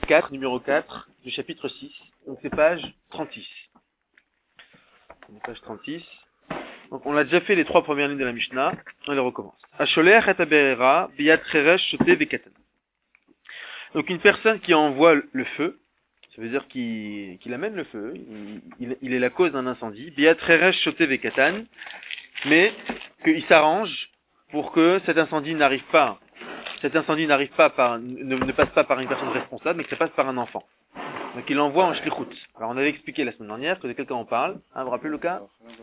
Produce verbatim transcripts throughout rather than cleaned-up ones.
quatre, numéro quatre, du chapitre six. Donc c'est page trente-six. Page trente-six. Donc on a déjà fait les trois premières lignes de la Mishnah. On les recommence. Asholech et aberera biyad cheresh shote bekatan. Donc une personne qui envoie le feu, ça veut dire qu'il, qu'il amène le feu, il, il, il est la cause d'un incendie, biyad cheresh shote bekatan, mais qu'il s'arrange pour que cet incendie n'arrive pas, cet incendie n'arrive pas par, ne, ne passe pas par une personne responsable, mais que ça passe par un enfant. Donc il l'envoie en shlichut. Alors on avait expliqué la semaine dernière que de quelqu'un on parle. Hein, vous vous rappelez le cas?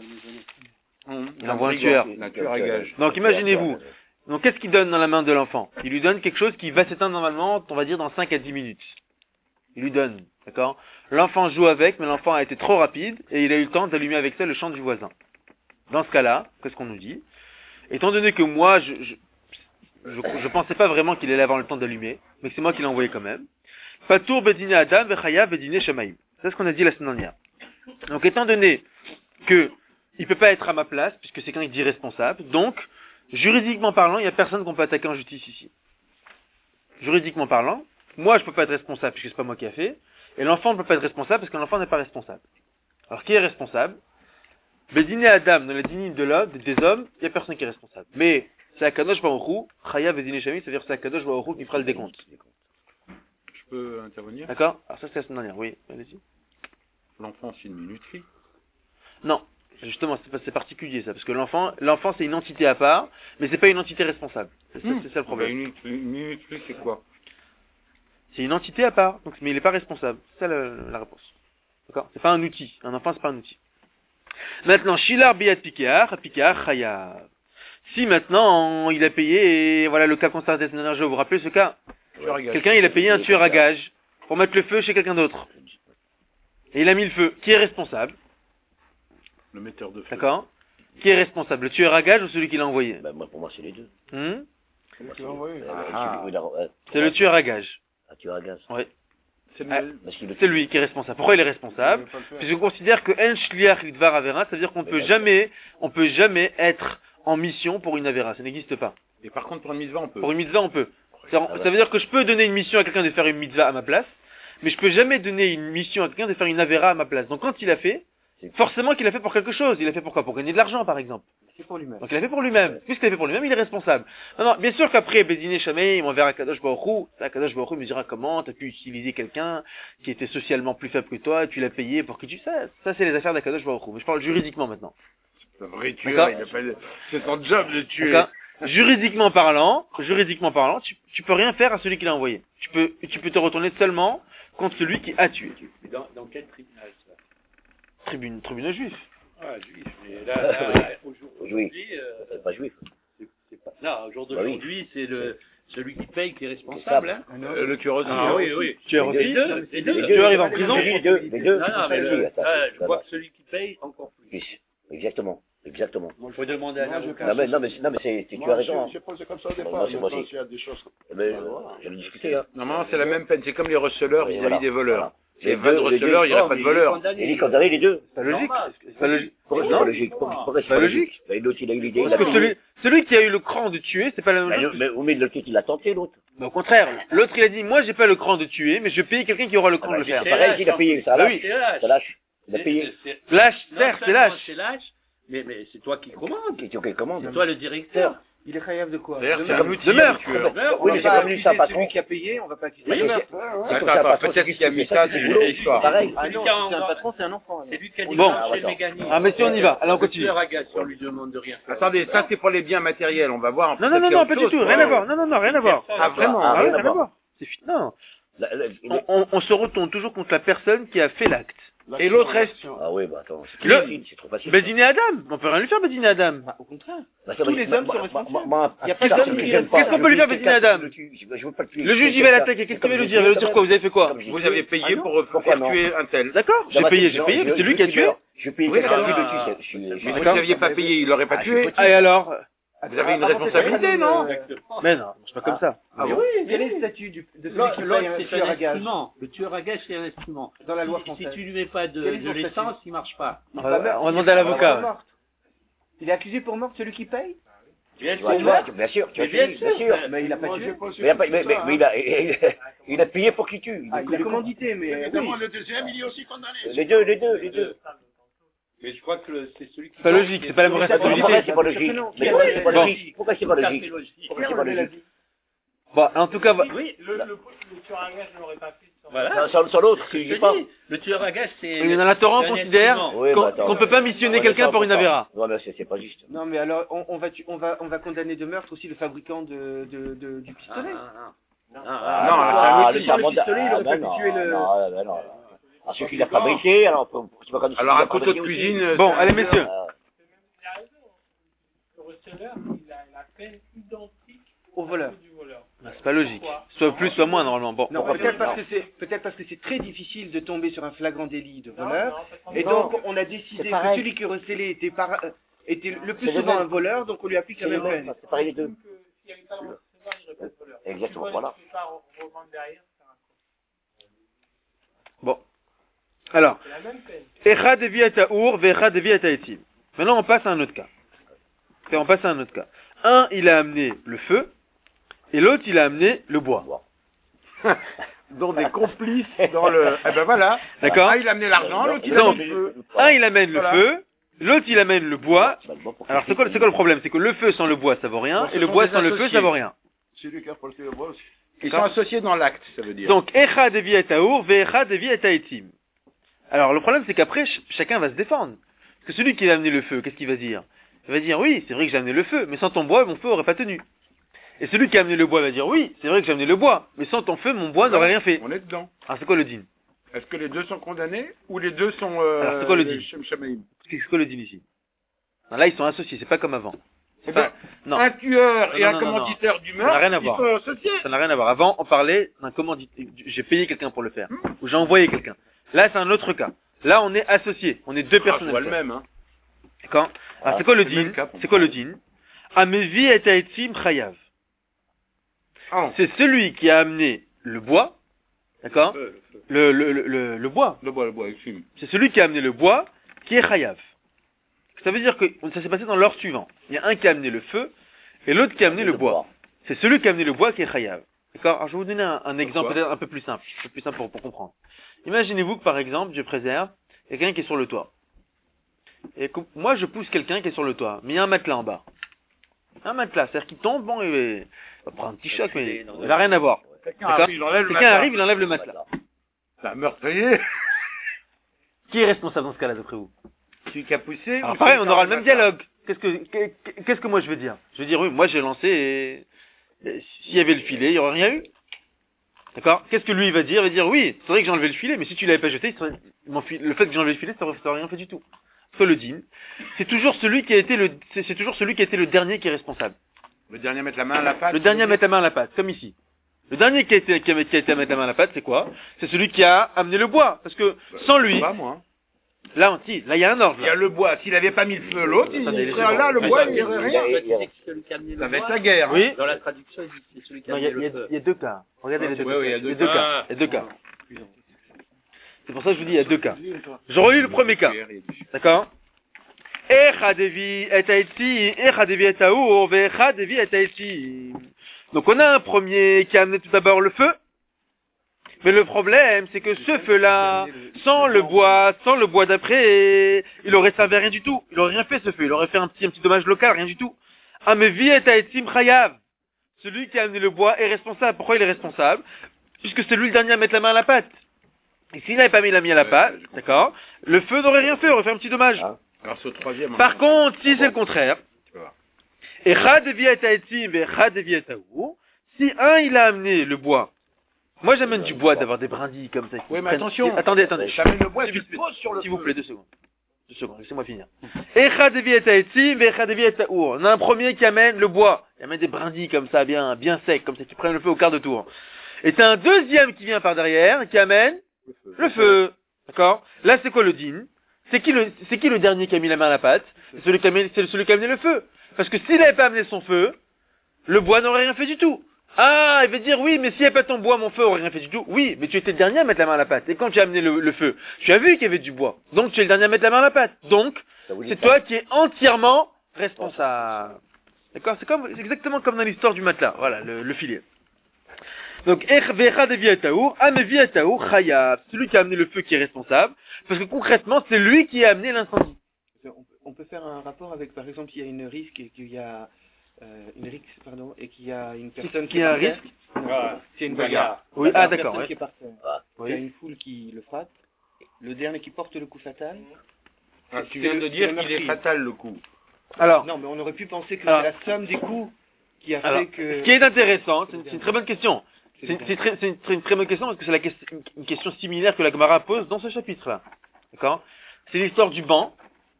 Il envoie un tueur. Un tueur à gage. Donc imaginez-vous. Donc qu'est-ce qu'il donne dans la main de l'enfant? Il lui donne quelque chose qui va s'éteindre normalement, on va dire dans cinq à dix minutes. Il lui donne, d'accord? L'enfant joue avec, mais l'enfant a été trop rapide et il a eu le temps d'allumer avec ça le champ du voisin. Dans ce cas-là, qu'est-ce qu'on nous dit? Étant donné que moi, je je, je, je pensais pas vraiment qu'il allait avoir le temps d'allumer, mais que c'est moi qui l'ai envoyé quand même. Patour bedine Adam vechaya bedine Shamaim. C'est ce qu'on a dit la semaine dernière. Donc étant donné que il peut pas être à ma place, puisque c'est quelqu'un qui est irresponsable, donc, juridiquement parlant, il n'y a personne qu'on peut attaquer en justice ici. Juridiquement parlant, moi je peux pas être responsable puisque c'est pas moi qui a fait, et l'enfant ne peut pas être responsable parce que l'enfant n'est pas responsable. Alors qui est responsable? Bedine Adam, dans la dignité de l'homme, des hommes, il n'y a personne qui est responsable. Mais c'est Akadosh Baruch Hu, Chaya Bedine Shami, c'est-à-dire que c'est Akadosh Baruch Hu qui fera le décompte. Je peux intervenir? D'accord? Alors ça c'est la semaine dernière, oui, allez-y. L'enfant c'est une minuterie. Non. Justement, c'est, c'est particulier ça, parce que l'enfant, l'enfant c'est une entité à part, mais c'est pas une entité responsable. C'est, mmh. c'est, c'est ça le problème. Une, une minuterie, c'est quoi? C'est une entité à part, donc, mais il n'est pas responsable. C'est ça la, la réponse. D'accord? C'est pas un outil. Un enfant, c'est pas un outil. Maintenant, Shilar Biyat Pikear, Pikear Chaya. Si maintenant, il a payé, et voilà le cas constaté cette dernière, je vais vous rappeler ce cas. Quelqu'un, il a payé un tueur à gage pour mettre le feu chez quelqu'un d'autre. Et il a mis le feu. Qui est responsable? Le metteur de feu. D'accord? Qui est responsable? Le tueur à gage ou celui qui l'a envoyé? Ben, moi, pour moi, c'est les deux. Hmm? C'est moi qui l'ai envoyé. Ah. C'est le tueur à gage. Un tueur à gage. Oui. C'est, ah, le... c'est lui qui est responsable. Pourquoi il est responsable? Puisqu'on considère que en shliach lidvar avera, ça veut dire qu'on peut jamais, on peut jamais être en mission pour une avera. Ça n'existe pas. Et par contre, pour une mitzvah, on peut. Pour une mitzvah, on peut. Ça, ça veut dire que je peux donner une mission à quelqu'un de faire une mitzvah à ma place, mais je peux jamais donner une mission à quelqu'un de faire une avera à ma place. Donc quand il a fait, forcément qu'il a fait pour quelque chose. Il a fait pourquoi? Pour gagner de l'argent, par exemple. C'est pour lui-même. Donc il a fait pour lui-même. Puisqu'il a fait pour lui-même, il est responsable. Non, non, bien sûr qu'après, Bédiné Chamé, on verra Kadosh Baruch Hu. Kadosh Baruch Hu me dira comment, t'as pu utiliser quelqu'un qui était socialement plus faible que toi, et tu l'as payé pour que tu... Ça, ça c'est les affaires d'Akadosh Baruch Hu. Mais je parle juridiquement maintenant. C'est un vrai tueur, il a pas... c'est son job de tuer. D'accord. Juridiquement parlant, juridiquement parlant, tu, tu peux rien faire à celui qui l'a envoyé. Tu peux, tu peux te retourner seulement contre celui qui a tué. Dans, dans quel tribunal ça? Tribune, tribunal juif. Ah, juif. Mais là, là aujourd'hui, euh, c'est pas juif. C'est, c'est pas... Non, au jour Bah d'aujourd'hui, oui. c'est le celui qui paye qui est responsable. Hein. Euh, le tueur aussi. Ah oui, oui. Tueur aussi. Les deux. Les deux. Le tueur arrive en prison. Les deux. Les deux. Non, non, mais le, là, je vois que celui qui paye encore plus. Exactement. Exactement. Il faut demander à l'avocat. Non mais, non mais, non mais c'est, tu as raison. Je pense que c'est comme ça au départ. Moi, c'est moi Maintenant, aussi. s'il y a des choses comme Mais, j'en ai discuté, hein. Normalement, c'est la même peine. C'est comme les receleurs vis-à-vis Voilà. des voleurs. Les Les vrais deux, les receleurs, deux. il n'y aurait Non, pas de mais voleurs. il est condamné. Il est condamné les deux. C'est pas logique. Normal. C'est pas logique. Pourquoi c'est Non. pas logique? Pourquoi c'est pas logique? Bah, l'autre, il a eu l'idée, il Parce a que payé. celui, celui qui a eu le cran de tuer, c'est pas la Bah, même le- chose. mais, mais l'autre, il a tenté, l'autre. Mais au contraire, l'autre il a dit, moi j'ai pas le cran de tuer, mais je vais payer quelqu'un qui aura le cran Ah, de bah, le faire. c'est pareil, il a payé, ça Bah lâche. oui. C'est lâche. Ça lâche. Il a C'est- payé. c'est- Lâche, non certes, c'est seulement lâche. C'est lâche, mais, mais c'est toi qui commandes. Question qu'elle commande. C'est toi le directeur. Il est chayav de quoi? D'ailleurs, De c'est meurtre. un outil. De meurtre. le tueur. Meurtre, Oui, On mais va c'est pas comme lui, accuser c'est un patron. celui qui a payé, on va pas accuser. Oui, Oui, mais mais- c'est- Attends, c'est comme attends, ça, patron, peut-être c'est qu'il a qui mis fait ça, c'est c'est du une boulot. histoire. Pareil. Ah non, Quand c'est on un va- patron, c'est un enfant. C'est lui qui a dit Bon. non, chez Attends. Mégane. Ah, mais si on y va, allez, on Le continue. tueur à gage, on lui demande de rien faire. Attendez, ça c'est pour les biens matériels. On va voir. Non, non, non, non, pas du tout, rien à voir. Non, non, non, rien à voir. Ah, vraiment? Ah, rien rien à à voir. voir. C'est fi- non. La- la- On, on, on se retourne toujours contre la personne qui a fait l'acte. Et l'autre reste. Ah oui, bah attends, c'est trop Le- facile, c'est trop facile. Bédiné Adam. On peut rien lui faire, Bédiné Adam. Bah, au contraire. Bah, ça, tous moi, les moi, hommes sont moi, responsables. moi, moi, Il y a un pas petit d'homme garçon qui- que j'aime pas, qu'est-ce qu'on je peut lui faire, tue Bédiné quelqu'un, Adam? je le tue, je- je veux pas le tuer. Le juge, Je il va tue l'attaquer. quelqu'un, Qu'est-ce qu'il comme va lui je dire? Il va lui dire tue, quoi? Vous avez fait quoi? comme je Vous tue. avez payé Ah non, pour, pour pourquoi faire non? tuer un tel. D'accord, j'ai Dans ma payé, tête, j'ai non, payé, je- mais c'est lui je qui a suis tué. tueur. Je paye Oui, quelqu'un mais qui non, le tue, c'est- je suis- je suis- Mais si vous D'accord. n'aviez pas payé, il l'aurait pas Ah, je tué. peux Ah, et alors? Vous avez une Avant, responsabilité, c'était non? Exactement. Mais non, c'est pas comme ça. Ah Mais bon? oui, quel est le statut du, de celui L'autre, qui paye l'autre, un c'est tueur un à gage? instrument. Le tueur à gage, c'est un instrument. Dans la loi Si- française. Si tu lui mets pas de, Quel est de son l'essence, statut? il marche pas. On va, on va demander à l'avocat. Meurtre. Il est accusé pour meurtre, celui qui paye? Bien Tu vois, sûr. tu vois, bien sûr, tu Mais vois, bien bien sûr. sûr. Mais il a pas Moi, tué. je pense Mais il a pas- mais- mais- mais il a- Il a payé pour qu'il tue. Ah, il a commandité, mais... Évidemment, oui. le deuxième, il est aussi condamné. Les deux, les deux, les deux. Mais je crois que le- c'est celui qui... C'est pas logique, c'est pas la même Pourquoi responsabilité. c'est pas logique? Mais pourquoi c'est pas logique? Pourquoi c'est pas logique? Pourquoi c'est pas logique? Bon, en tout cas, va- Oui, le, le, le tueur à gage ne l'aurait pas fait. sans- Non, Voilà. Sur sur l'autre, Je tu te dis pas. dis, le tueur à gage, c'est... mais dans la Torah, on c'est un considère instrument. Oui, qu'on bah, attends, qu'on peut pas euh, missionner on va quelqu'un pas pour une ça. avéra. Non, mais c'est c'est pas juste. Non, mais alors, on, on, va, tu- on, va, on va condamner de meurtre aussi le fabricant de, de, de, du Ah, pistolet. ah, ah. Ah, Non, ah, c'est un outil. Sans le mandat- pistolet, il ah, aurait pas ben pu tuer non, le- non, ben non. Ah, celui qui l'a fabriqué, alors c'est pas comme Alors, celui un qui l'a couteau de fabriqué aussi. cuisine... Bon, c'est un allez, tueur. messieurs. Ah, Il a raison. Le receveur, il a la peine identique Au voleur. du voleur. Ah, c'est pas logique. Pourquoi Soit plus, soit moins, normalement. Bon. Non, Pourquoi peut-être pas parce que c'est peut-être parce que c'est très difficile de tomber sur un flagrant délit de Non, voleur, non, parce qu'on- et Non. donc on a décidé C'est que pareil. celui qui recelait était, par, euh, était le plus C'est le souvent même. un voleur, donc on lui applique c'est la le même même, peine. c'est pareil les deux. que s'il n'y avait pas de receveur, il n'y aurait pas de voleur. Exactement, Tu voilà. peux pas re- revendre derrière, c'est un Bon. Alors, C'est la même peine. Echad devi et Taour, Vechad devi et Taetim. Maintenant, on passe à un autre cas. Et on passe à un autre cas. Un, il a amené le feu, et l'autre, il a amené le bois. Donc des complices dans le... Eh ben voilà. D'accord. Ah, il a amené l'argent, l'autre il a Donc, mis le feu. un, il amène le Voilà. feu, l'autre, il amène le bois. Bah, bon, pour Alors, qu'il c'est quoi, puisse- c'est quoi le problème? C'est que le feu sans le bois, ça vaut rien, Donc, ce et le sont bois des sans le feu, associés. ça vaut rien. C'est lui qui a porté le bois aussi. Ils sont associés dans l'acte, ça veut dire. Donc, Echad devi et Taour, Vechad devi et Taetim. Alors, le problème, c'est qu'après, ch- chacun va se défendre. Parce que celui qui a amené le feu, qu'est-ce qu'il va dire? Il va dire, oui, c'est vrai que j'ai amené le feu, mais sans ton bois, mon feu aurait pas tenu. Et celui qui a amené le bois va dire, oui, c'est vrai que j'ai amené le bois, mais sans ton feu, mon bois n'aurait rien fait. On est dedans. Alors, c'est quoi le din? Est-ce que les deux sont condamnés ou les deux sont... Euh, Alors, c'est quoi le les dit Shem Shamaïm? C'est quoi le din ici? Non, là, ils sont associés, c'est pas comme avant. C'est Eh ben, pas... Non, Un tueur Non, et non, un non, non, commanditaire du Ça n'a meurtre, rien à ils voir. sont associés. ça n'a rien à voir. Avant, on parlait d'un commanditaire. J'ai payé quelqu'un pour le faire. Ou j'ai envoyé quelqu'un. Là, c'est un autre cas. Là, on est associés. On est deux Ah, personnes. je vois le même, hein. D'accord? Alors, Ah, c'est quoi le c'est le même din? cas pour C'est moi. quoi le din? Amevi et Taetim chayav. Ah, C'est celui qui a amené le bois. D'accord? le feu. Le, le, le, le, le bois. Le bois, le bois, excuse. C'est celui qui a amené le bois qui est chayav. Ça veut dire que ça s'est passé dans l'ordre suivant. Il y a un qui a amené le feu et l'autre qui a amené le bois. C'est celui qui a amené le bois qui est chayav. D'accord? Alors je vais vous donner un, un exemple Pourquoi peut-être un peu plus simple, un peu plus simple pour, pour comprendre. Imaginez-vous que par exemple, je préserve quelqu'un qui est sur le toit. Et que moi je pousse quelqu'un qui est sur le toit, mais il y a un matelas en bas. Un matelas, c'est-à-dire qu'il tombe, bon, il va, il va prendre un petit choc, mais il va rien avoir. Quelqu'un D'accord? arrive, il enlève le Quelqu'un matelas. arrive, il enlève le matelas. C'est un meurtrier. Qui est responsable dans ce cas-là, d'après vous? Celui qui a poussé. Alors ou pareil, celui on qui aura a le même matelas. dialogue. Qu'est-ce que, qu'est- qu'est-ce que moi je veux dire? Je veux dire, oui, moi j'ai lancé et, et s'il y avait le filet, il n'y aurait rien eu. D'accord? Qu'est-ce que lui il va dire? Il va dire, oui, c'est vrai que j'ai enlevé le filet, mais si tu l'avais pas jeté, il serait- mon fi- le fait que j'ai enlevé le filet, ça aurait, ça aurait rien fait du tout. Soit le din. C'est toujours celui qui a été le, c'est, c'est toujours celui qui a été le dernier qui est responsable. Le dernier à mettre la main à la pâte. Le dernier à mettre la main à la pâte, comme ici. Le dernier qui a été, qui a, qui a été à mettre la main à la pâte, c'est quoi? C'est celui qui a amené le bois. Parce que, sans lui, Pas moi. là, on dit, là, il y a un ordre. Il y a là. le bois. S'il avait pas mis le feu, l'autre, il Attendez, serait laissez-moi. là, le bois, il il n'y y aurait a- rien. il y a- il y a- C'est celui qui a amené Ça le va être bois. la guerre. hein. Oui. Dans la traduction, il dit c'est celui qui a Non, il y, a- amené il y le a- feu. il y a deux cas. Regardez les deux, Ouais, ouais, il y a cas. deux Les deux cas. cas. Il y a deux cas. C'est pour ça que je vous dis, il y a deux cas. Je relis le premier cas. D'accord? Echa devi et Taetim, Echa devi et Taour, Vecha devi et Taetim. Donc on a un premier qui a amené tout d'abord le feu. Mais le problème, c'est que ce feu-là, sans le bois, sans le bois d'après, il aurait servi à rien du tout. Il aurait rien fait ce feu. Il aurait fait un petit, un petit dommage local, rien du tout. Ah, mais vi et Taetim chayav. Celui qui a amené le bois est responsable. Pourquoi il est responsable? Puisque c'est lui le dernier à mettre la main à la pâte. Et s'il n'avait pas mis la main à la pâte, d'accord, le feu n'aurait rien fait, aurait fait un petit dommage. Ah. Alors, c'est au troisième. Par contre, si c'est le contraire, Tu vas voir. Echad devi et Taetim, Echad devi et Taour, si un il a amené le bois, moi j'amène du bois d'avoir des brindilles comme ça. qui Oui, mais prennent- attention. Attendez, attendez. T'amènes le bois, S'il tu vous te plaît. poses sur le S'il vous feu. plaît, deux secondes. Deux secondes, laissez-moi finir. Echad devi et Taetim, Echad devi et Taour. On a un premier qui amène le bois. Il amène des brindilles comme ça, bien, bien secs, comme ça, qui prennent le feu au quart de tour. Et t'as un deuxième qui vient par derrière, qui amène le feu. D'accord? Là, c'est quoi le din? C'est qui le, c'est qui le dernier qui a mis la main à la pâte? C'est celui qui a amené, c'est celui qui a amené le feu. Parce que s'il n'avait pas amené son feu, le bois n'aurait rien fait du tout. Ah, il veut dire, oui, mais s'il n'y avait pas ton bois, mon feu aurait rien fait du tout. Oui, mais tu étais le dernier à mettre la main à la pâte. Et quand tu as amené le, le feu, tu as vu qu'il y avait du bois. Donc, tu es le dernier à mettre la main à la pâte. Donc, Ça vous dit c'est ça? toi qui es entièrement responsable. D'accord? C'est comme, c'est exactement comme dans l'histoire du matelas. Voilà, le, le filet. Donc, Echvecha de Viataour, Amevi Ataour, Chayav. Celui qui a amené le feu qui est responsable. Parce que concrètement, c'est lui qui a amené l'incendie. On peut, on peut faire un rapport avec, par exemple, il y a une risque et qu'il y a, euh, une risque, pardon, et qu'il y a une personne qui a un risque. Ah, C'est une bagarre. Oui, Il y a ah, une d'accord, personne ouais. qui est par terre. Oui. Il y a une foule qui le frappe. Le dernier qui porte le coup fatal. Ah, c'est tu viens le- de c'est dire le qu'il est meurtrier. fatal le coup. Alors, Non, mais on aurait pu penser que Alors- c'est la somme des coups qui a alors, fait que... ce qui est intéressant, c'est une, c'est une très bonne question. C'est C'est le une, c'est très, c'est une très, une très bonne question parce que c'est la question, une- une question similaire que la Gemara pose dans ce chapitre-là. D'accord? C'est l'histoire du banc.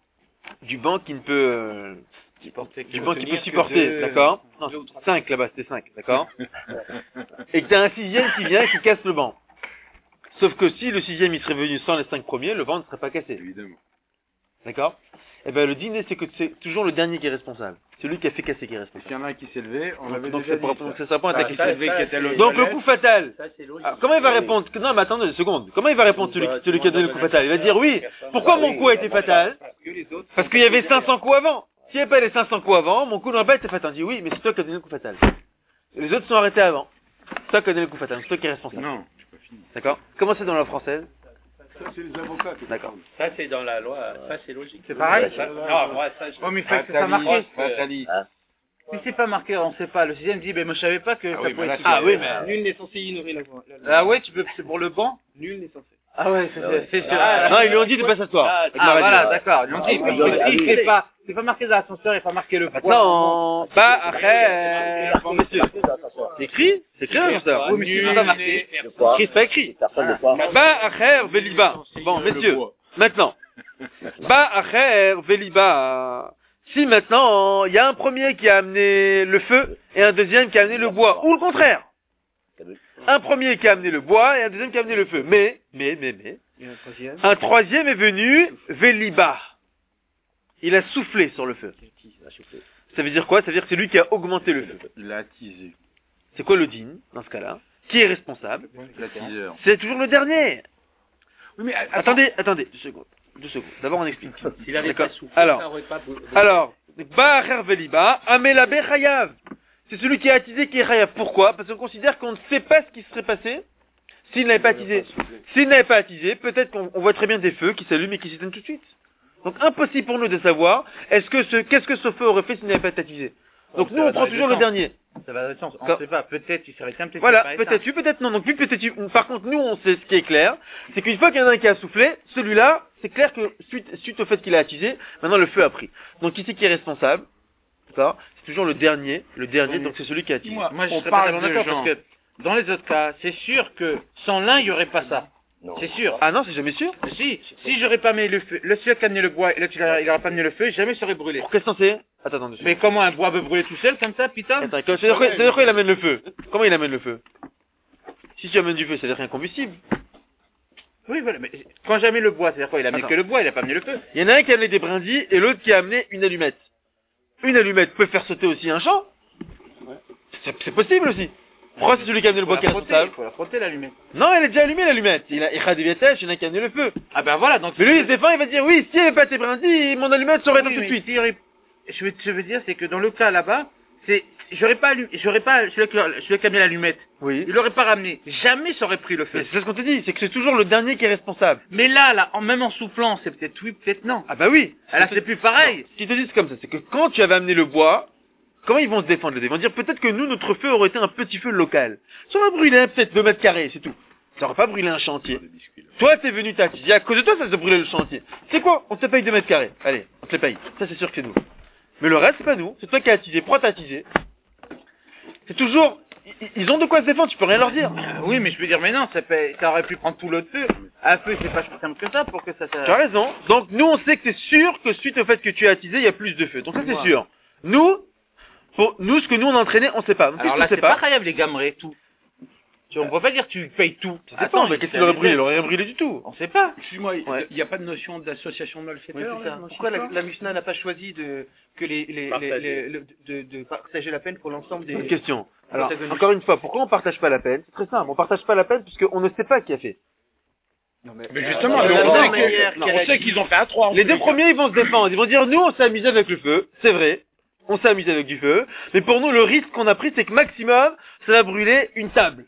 Du banc qui ne peut, euh, du banc qui peut supporter, d'accord? Non, cinq là-bas, c'était cinq, d'accord? Et que t'as un sixième qui vient et qui casse le banc. Sauf que si le sixième il serait venu sans les cinq premiers, le banc ne serait pas cassé. Évidemment. D'accord? Eh ben, le dîner, c'est que c'est toujours le dernier qui est responsable. Celui qui a fait casser qui est Et responsable. s'il y en a un qui s'est levé, on l'avait Donc, déjà ça, dit. pour- ça. donc, ça, ça répond à ta Ah, question. ça, Levé qui était à l'autre Donc, le toilette. coup fatal. Ça, c'est logique. Alors, comment il va répondre? Non, mais attendez une seconde. Comment il va répondre celui, celui qui a donné le coup fatal? Il va dire oui. Pourquoi mon coup a été fatal? Parce qu'il y avait cinq cents coups avant. S'il n'y avait pas les cinq cents coups avant, mon coup n'aurait pas été fatal. On dit oui, mais c'est toi qui as donné le coup fatal. Les autres sont arrêtés avant. C'est toi qui as donné le coup fatal. C'est toi qui es responsable. Non, j'ai pas fini. D'accord? Comment c'est dans la française? Ça, c'est les avocats. qui D'accord. Ça, c'est dans la loi. Ça, c'est logique. C'est pareil? Ça- Non, moi, ça, je... Oh, mais il faut que ça Fatali, marqué. Fatali. Hein? Si c'est pas marqué, on sait pas. Le sixième dit, ben moi je savais pas que Ah ça oui, pouvait mais là, être... c'est- Ah oui, mais. Nul n'est censé ignorer la voix. la loi. Ah ouais, tu peux, c'est pour le banc? Nul n'est censé. Ah ouais, c'est Ah ouais. c'est sûr. Ah, Non, ils lui ont dit de pas s'asseoir. Ah, Avec la Ah radio. voilà, d'accord. Ils ont dit, Ah, mais ah, si ah, c'est ah, pas, c'est pas marqué dans l'ascenseur, il faut marquer le poids. Maintenant, bah, après, bon, messieurs. C'est écrit? C'est écrit, hein, ça? Oui, mais c'est Nul pas marqué. n'est- De quoi? Écrit, c'est pas écrit. Personne de quoi? Ba acher veliba. Bon, messieurs, maintenant. Ba acher veliba. Si maintenant, il y a un premier qui a amené le feu et un deuxième qui a amené le bois, ou le contraire. Un premier qui a amené le bois et un deuxième qui a amené le feu. Mais, mais, mais, mais, Et un troisième. un troisième est venu, veliba. Il a soufflé sur le feu. Ça veut dire quoi? Ça veut dire que c'est lui qui a augmenté le feu. Il a attisé. C'est quoi le din, dans ce cas-là? Qui est responsable? L'attiseur. C'est toujours le dernier. Oui, mais Attendez, attendez, deux secondes. Deux secondes. D'abord, on explique. S'il avait D'accord. pas soufflé, Alors. ça aurait pas brûlé. Alors, Ba'acher Veliba, Amelabe Chayav. C'est celui qui a attisé qui est Chayav. Pourquoi? Parce qu'on considère qu'on ne sait pas ce qui serait passé s'il n'avait pas attisé. S'il n'avait pas attisé, peut-être qu'on on voit très bien des feux qui s'allument et qui s'éteignent tout de suite. Donc, impossible pour nous de savoir est-ce que ce, qu'est-ce que ce feu aurait fait s'il n'avait pas été attisé. Donc, nous, on prend toujours le dernier. Ça va dans le sens. On Quand- sait pas. Peut-être il serait éteint, peut-être Voilà, il serait pas peut-être tu, peut-être non. Donc, vu que peut-être tu, par contre, nous, on sait ce qui est clair, c'est qu'une fois qu'il y en a un qui a soufflé, celui-là, c'est clair que suite, suite au fait qu'il a attisé, maintenant le feu a pris. Donc, qui c'est qui est responsable? D'accord? C'est toujours le dernier, le dernier, donc c'est celui qui a attisé. Dis-moi, Moi, je on serais pas parle tellement de d'accord gens. parce que dans les autres cas, c'est sûr que sans l'un, il y aurait pas ça. Non. C'est sûr. Ah non, c'est jamais sûr. Si, si j'aurais pas mis le feu, le celui qui a amené le bois et l'autre il aurait il aurait pas amené le feu, jamais ça aurait brûlé. Pour quel sens c'est? Attends, attends, deux Mais secondes. comment un bois peut brûler tout seul comme ça, putain? Attends, c'est-à-dire quoi, c'est-à-dire quoi il amène le feu? Comment il amène le feu? Si tu amènes du feu, c'est-à-dire qu'il y a un combustible. Oui, voilà, mais quand j'ai amené le bois, c'est-à-dire quoi? Il a amené Attends. que le bois, il a pas amené le feu. Il y en a un qui a amené des brindilles et l'autre qui a amené une allumette. Une allumette peut faire sauter aussi un champ. C'est, c'est possible aussi. Pourquoi c'est celui qui a amené le bois qui est Il responsable? faut la frotter l'allumette. Non, elle est déjà allumée l'allumette. Il a Echad Viatesh, il y en a qui a amené le feu. Ah ben voilà, donc... Mais lui, il se défend, il va dire oui, s'il n'y avait pas tes brindilles, mon allumette serait Oui, éteinte tout de mais suite. s'il y aurait- Je veux, je veux dire, c'est que dans le cas là-bas, c'est... J'aurais pas, allu- j'aurais pas, celui qui, celui qui a mis l'allumette, Oui. il l'aurait pas ramené. Jamais ça aurait pris le Mais feu. c'est ce qu'on te dit, c'est que c'est toujours le dernier qui est responsable. Mais là, là, en, même en soufflant, c'est peut-être oui, peut-être non. Ah bah oui. Ah, là, c'est plus pareil. Non, ce qu'ils te disent comme ça, c'est que quand tu avais amené le bois, comment ils vont se défendre? Ils vont dire peut-être que nous, notre feu aurait été un petit feu local. Ça va brûler peut-être deux mètres carrés, c'est tout. Ça aurait pas brûlé un chantier. Toi, t'es venu t'attiser. À cause de toi, ça s'est brûlé le chantier. C'est quoi? On te paye deux mètres carrés. Allez, on te les paye. Ça, c'est sûr que c'est nous. Mais le reste, c'est pas nous. C'est toi qui as attisé. Pourquoi t'as attisé? C'est toujours, ils- ils ont de quoi se défendre, tu peux rien leur dire. Euh, Oui, mais je peux dire, mais non, ça, peut- ça aurait pu prendre tout l'autre feu. Un feu, c'est pas si simple que ça pour que ça... ça... Tu as raison. Donc, nous, on sait que c'est sûr que suite au fait que tu as attisé, il y a plus de feu. Donc, ça, c'est sûr. Nous, pour nous, ce que nous, on a entraîné, on sait pas. Donc, Alors puisqu'on là, sait c'est pas. pas khayab les gamrés, tout. Tu, on peut pas dire tu payes tout. Ça dépend, mais qu'est-ce qu'il aurait brûlé? Il aurait rien brûlé du tout. On sait pas. Excuse-moi, il Ouais. n'y a pas de notion d'association de malfaiteurs Oui, c'est là, ça. dans ce Pourquoi la, histoire la Mishnah n'a pas choisi de, que les, les, les, Partager. les- le- de, de partager la peine pour l'ensemble des... Bonne question. Alors, protagonistes. encore une fois, pourquoi on partage pas la peine? C'est très simple. On partage pas la peine puisqu'on ne sait pas qui a fait. Non, mais, Mais justement, Euh, mais la on, sait manière que- qu'elle on a sait dit. qu'ils ont fait à trois. en Les tous deux les cas. premiers, ils vont se défendre. Ils vont dire, nous, on s'est amusé avec le feu. C'est vrai. On s'est amusé avec du feu. Mais pour nous, le risque qu'on a pris, c'est que maximum, ça va brûler une table.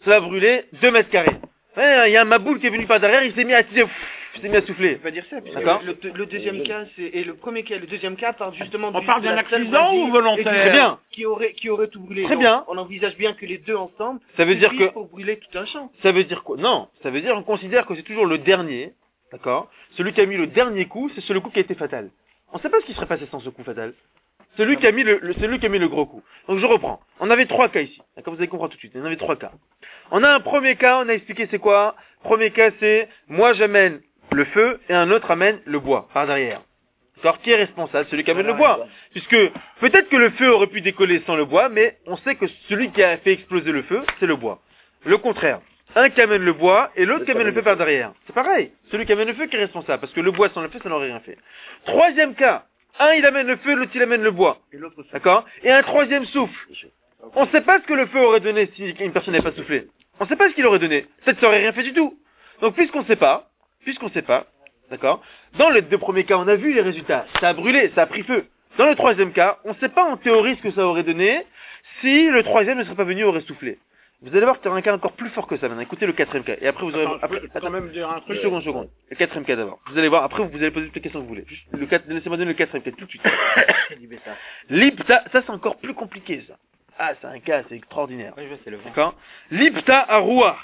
ça va brûler deux mètres carrés. Ouais, il y a un maboule qui est venu par derrière, il s'est mis à attiser, il s'est mis à souffler. On peut pas dire ça, puisque D'accord. le, le deuxième cas, c'est, et le premier cas, le deuxième cas parle justement On du- parle de d'un la seule accident voisine ou volontaire? et du- Très bien. Qui aurait, qui aurait tout brûlé. Très Donc, bien. On envisage bien que les deux ensemble. Ça veut dire suffisent que- pour brûler tout un champ. Ça veut dire quoi? Non, ça veut dire on considère que c'est toujours le dernier, d'accord? Celui qui a mis le dernier coup, c'est ce le coup qui a été fatal. On ne sait pas ce qui serait passé sans ce coup fatal. Celui qui a mis le, le- celui qui a mis le gros coup. Donc je reprends. On avait trois cas ici. D'accord, vous allez comprendre tout de suite. On avait trois cas. On a un premier cas, on a expliqué c'est quoi. Premier cas c'est, moi j'amène le feu et un autre amène le bois par derrière. D'accord, qui est responsable? Celui qui amène le bois. Puisque peut-être que le feu aurait pu décoller sans le bois, mais on sait que celui qui a fait exploser le feu, c'est le bois. Le contraire. Un qui amène le bois et l'autre qui amène le feu par derrière. C'est pareil. Celui qui amène le feu qui est responsable. Parce que le bois sans le feu, ça n'aurait rien fait. Troisième cas. Un, il amène le feu, l'autre, il amène le bois. Et l'autre souffle. D'accord? Et un troisième souffle. On ne sait pas ce que le feu aurait donné si une personne n'avait pas soufflé. On ne sait pas ce qu'il aurait donné. Peut-être ça aurait rien fait du tout. Donc, puisqu'on ne sait pas, puisqu'on ne sait pas, d'accord? Dans les deux premiers cas, on a vu les résultats. Ça a brûlé, ça a pris feu. Dans le troisième cas, on ne sait pas en théorie ce que ça aurait donné si le troisième ne serait pas venu, aurait soufflé. Vous allez voir qu'il y aura un cas encore plus fort que ça maintenant. Écoutez le quatrième cas. Et après, vous aurez... Attends, après, je peux quand attends, même dire un truc. une seconde, une seconde. Le quatrième cas d'abord. Vous allez voir, après, vous allez poser toutes les questions que vous voulez. Juste le quatre- laissez-moi donner le quatrième cas tout de suite. L'ipta, ça c'est encore plus compliqué, ça. Ah, c'est un cas, c'est extraordinaire. Oui, je vois, c'est le vent. D'accord? L'ipta arouar.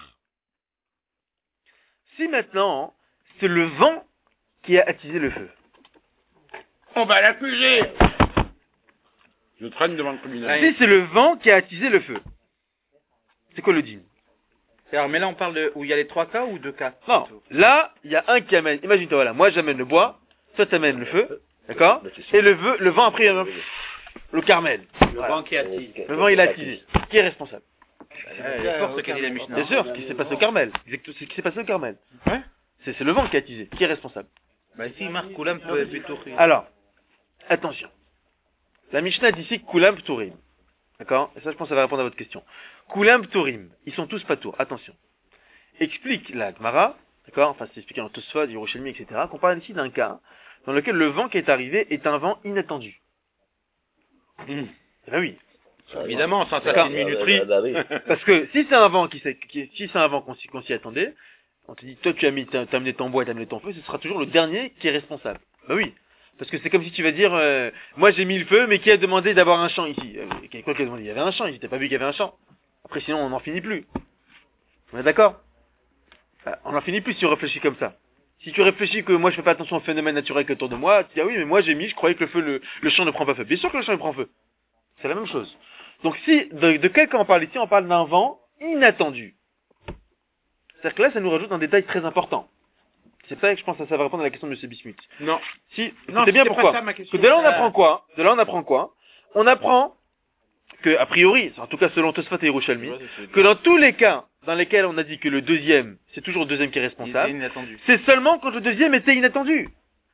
Si maintenant, c'est le vent qui a attisé le feu. On va l'accuser. Je traîne devant le tribunal. Si c'est le vent qui a attisé le feu. C'est quoi le dîme? Alors, mais là, on parle de où il y a les trois cas ou deux cas? Non. Là, il y a un qui amène. Imagine-toi, voilà. Moi, j'amène le bois. Toi, t'amènes le feu. D'accord? Et le, veu- le vent, après, il y a le Carmel. Le vent qui attise. Le vent, il a attisé. Qui est responsable? C'est fort ce qu'a dit la Mishnah. Bien sûr, ce qui s'est passé au Carmel. C'est ce qui s'est passé au Carmel. Ouais. C'est c'est le vent qui a attisé. Qui est responsable? Bah, ici, il marque Koulam plutôt. Alors, attention. La Mishnah dit ici Koulam Pturim. D'accord? Et ça, je pense que ça va répondre à votre question. Koulam Pturim. Ils sont tous patours. Attention. Explique la Gemara, d'accord? Enfin, c'est expliqué dans Tosfot, Yerushalmi, et cetera, qu'on parle ici d'un cas dans lequel le vent qui est arrivé est un vent inattendu. Mmh. Eh ben oui. Évidemment, sans ça, D'accord. c'est une minuterie. Parce que si c'est un vent qui, s'est- qui si c'est un vent qu'on s'y, qu'on s'y attendait, on te dit, toi tu as mis, t'as, t'as amené ton bois et t'as amené ton feu, ce sera toujours le dernier qui est responsable. Bah oui. Parce que c'est comme si tu vas dire, euh, moi j'ai mis le feu, mais qui a demandé d'avoir un champ ici? Euh, quoi qui a demandé? Il y avait un champ, ils n'étaient pas vu qu'il y avait un champ. Après sinon on n'en finit plus. On est d'accord? Enfin, on n'en finit plus si on réfléchit comme ça. Si tu réfléchis que moi je fais pas attention aux phénomènes naturels qui est autour de moi, tu dis ah oui mais moi j'ai mis, je croyais que le feu, le, le champ ne prend pas feu. Bien sûr que le champ il prend feu. C'est la même chose. Donc si, de, de quel cas on parle ici? On parle d'un vent inattendu. C'est-à-dire que là ça nous rajoute un détail très important. C'est ça que je pense que ça va répondre à la question de M. Bismuth. Non. Si, Non, c'est bien c'était pas pourquoi. ça, ma Parce que question. de là on apprend quoi? De là on apprend quoi? On apprend que, a priori, en tout cas selon Tosfot et Yerushalmi, que dans tous les cas dans lesquels on a dit que le deuxième, c'est toujours le deuxième qui est C'est responsable, inattendu. c'est seulement quand le deuxième était inattendu.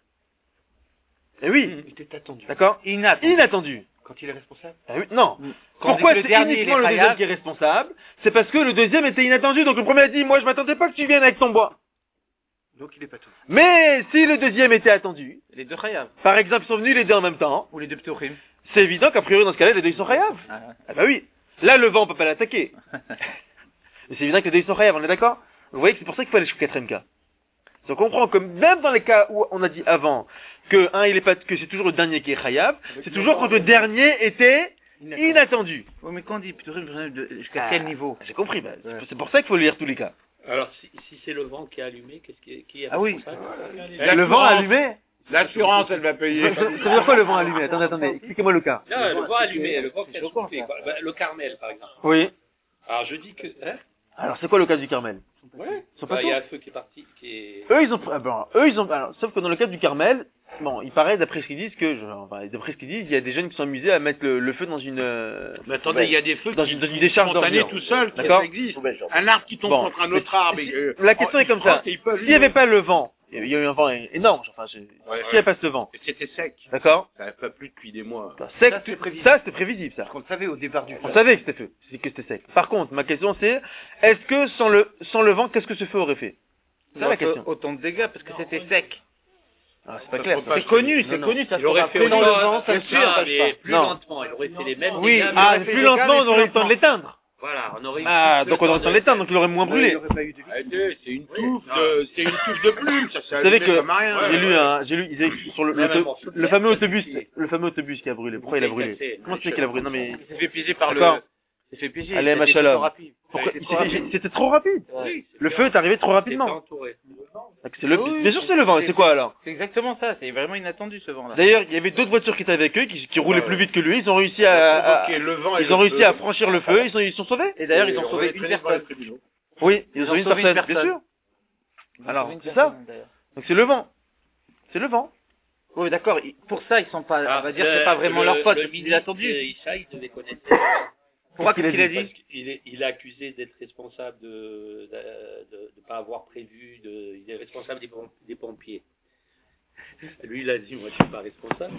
Eh oui, Il était attendu. d'accord? Inattendu. Inattendu. Quand il est responsable. Ah oui, non. Quand on Pourquoi dit que c'est le dernier, uniquement il le est deuxième khayab, qui est responsable? C'est parce que le deuxième était inattendu. Donc le premier a dit, moi je m'attendais pas que tu viennes avec ton bois. Donc il est pas tout. Mais si le deuxième était attendu, les deux khayab. par exemple, ils sont venus les deux en même temps, Ou les deux pturim. c'est évident qu'a priori dans ce cas-là, les deux ils sont chayav. Ah, Ah bah oui. Là, le vent, on peut pas l'attaquer. Mais c'est évident que les deux ils sont chayav, on est d'accord? Vous voyez que c'est pour ça qu'il faut aller jusqu'au quatrième cas. Donc on comprend que même dans les cas où on a dit avant que un il est pas que c'est toujours le dernier qui est chayav, c'est toujours quand le dernier était inattendu. Oui, mais quand on dit pturim, de- jusqu'à Ah, quel niveau? J'ai compris. Bah, c'est- Ouais. C'est pour ça qu'il faut lire tous les cas. Alors, si, si c'est le vent qui est allumé, qu'est-ce qui est, qui est Ah oui. responsable? L'assurance- Le vent allumé. L'assurance, elle va Ça payer. ça veut dire quoi le vent allumé? Attendez, attendez. Expliquez-moi le cas. Non, le vent allumé, le vent qui a soufflé, quoi. Bah, le Carmel, par exemple. Oui. Alors, je dis que... Hein? Alors c'est quoi le cas du Carmel? Ouais. Ils sont pas Bah, il y a tous. un feu qui est parti, qui est... Eux ils ont ah bon, eux ils ont alors, sauf que dans le cas du Carmel, bon, il paraît d'après ce qu'ils disent que je- enfin, d'après ce qu'ils disent, il y a des jeunes qui sont amusés à mettre le, le feu dans une euh, Mais attendez, il y a des feux dans qui une, dans une décharge spontanés d'ordures. tout seuls, qui D'accord. existent. Un arbre qui tombe Bon. contre un Mais autre arbre. si- et, euh, la question oh, est comme ils ça. frottent et ils peuvent S'il n'y avait pas le vent, il y a eu un vent énorme, enfin, je- Ouais, s'il ouais. n'y avait pas ce vent, Et c'était sec. d'accord? Ça n'avait pas plu depuis des mois. Sec, Ça, c'est tu- prévisible. ça c'était prévisible ça. Parce qu'on le savait au départ du On feu. savait que c'était feu, c'est que c'était sec. Par contre, ma question c'est, est-ce que sans le sans le vent, qu'est-ce que ce feu aurait fait? C'est ça la question. Autant de dégâts parce que c'était sec. Ah, c'est pas Ça clair. faut ça. pas- C'est connu, Non, c'est non. connu, ça Il se aurait fera fait après dans le autant- vent, ça bien se sûr, tire, ça se mais passe. plus Non. lentement. Il aurait fait les mêmes Oui, dégâts, mais ah, fait plus des lentement, dégâts, on aurait eu le mais temps de l'éteindre. Voilà, on aurait eu Ah, plus donc le on aurait temps temps de- l'éteindre, donc il aurait moins Ouais, brûlé. il aurait pas eu de vie. Arrêtez, c'est une Oui, touffe non. de, c'est une touffe de plume, ça s'est Vous savez allumé que comme rien. j'ai Ouais, lu ouais. un, j'ai lu, ils avaient- sur le, Même le, un morceau de le fameux terre, autobus, ça suffit. le fameux autobus qui a brûlé. Pourquoi il a brûlé? Cassé. Comment c'est qu'il a brûlé? Non mais, Il s'est fait piéger par le... D'accord. Il s'est fait piéger. Allez, c'était machallah. trop rapide. pourquoi, C'était il trop s'est- rapide. c'était trop rapide. Oui, Le feu est arrivé trop c'est rapidement. entouré. Donc c'est le, Oui, bien sûr c'est le vent, et c'est quoi alors? C'est exactement ça, c'est vraiment inattendu ce vent-là. D'ailleurs, il y avait d'autres voitures qui étaient avec eux, qui, qui roulaient Ouais, plus ouais. vite que lui, ils ont réussi à, à- Ok, le vent et ils le ont réussi feu. à franchir le feu, ils sont, ils sont sauvés. Et d'ailleurs, ils Et ont on sauvé va une traîner devant les personne. tribunaux. Oui, ils, Ils ont ont sauvé une sauvé une personne, bien personne. sûr. Ils ont Alors, sauvé une c'est personne, ça. d'ailleurs. Donc c'est le vent. C'est le vent. Oui, d'accord, ils- pour ça, ils sont pas, Ah, on va dire, le- c'est pas vraiment le- leur faute, le c'est ministre, inattendu. euh, Issa, il devait connaître. Pourquoi Qu'est-ce qu'est-ce qu'il a Parce dit? qu'il est, il est accusé d'être responsable de de ne pas avoir prévu, de, il est responsable des, pom- des pompiers. Lui, il a dit, moi, je suis pas responsable.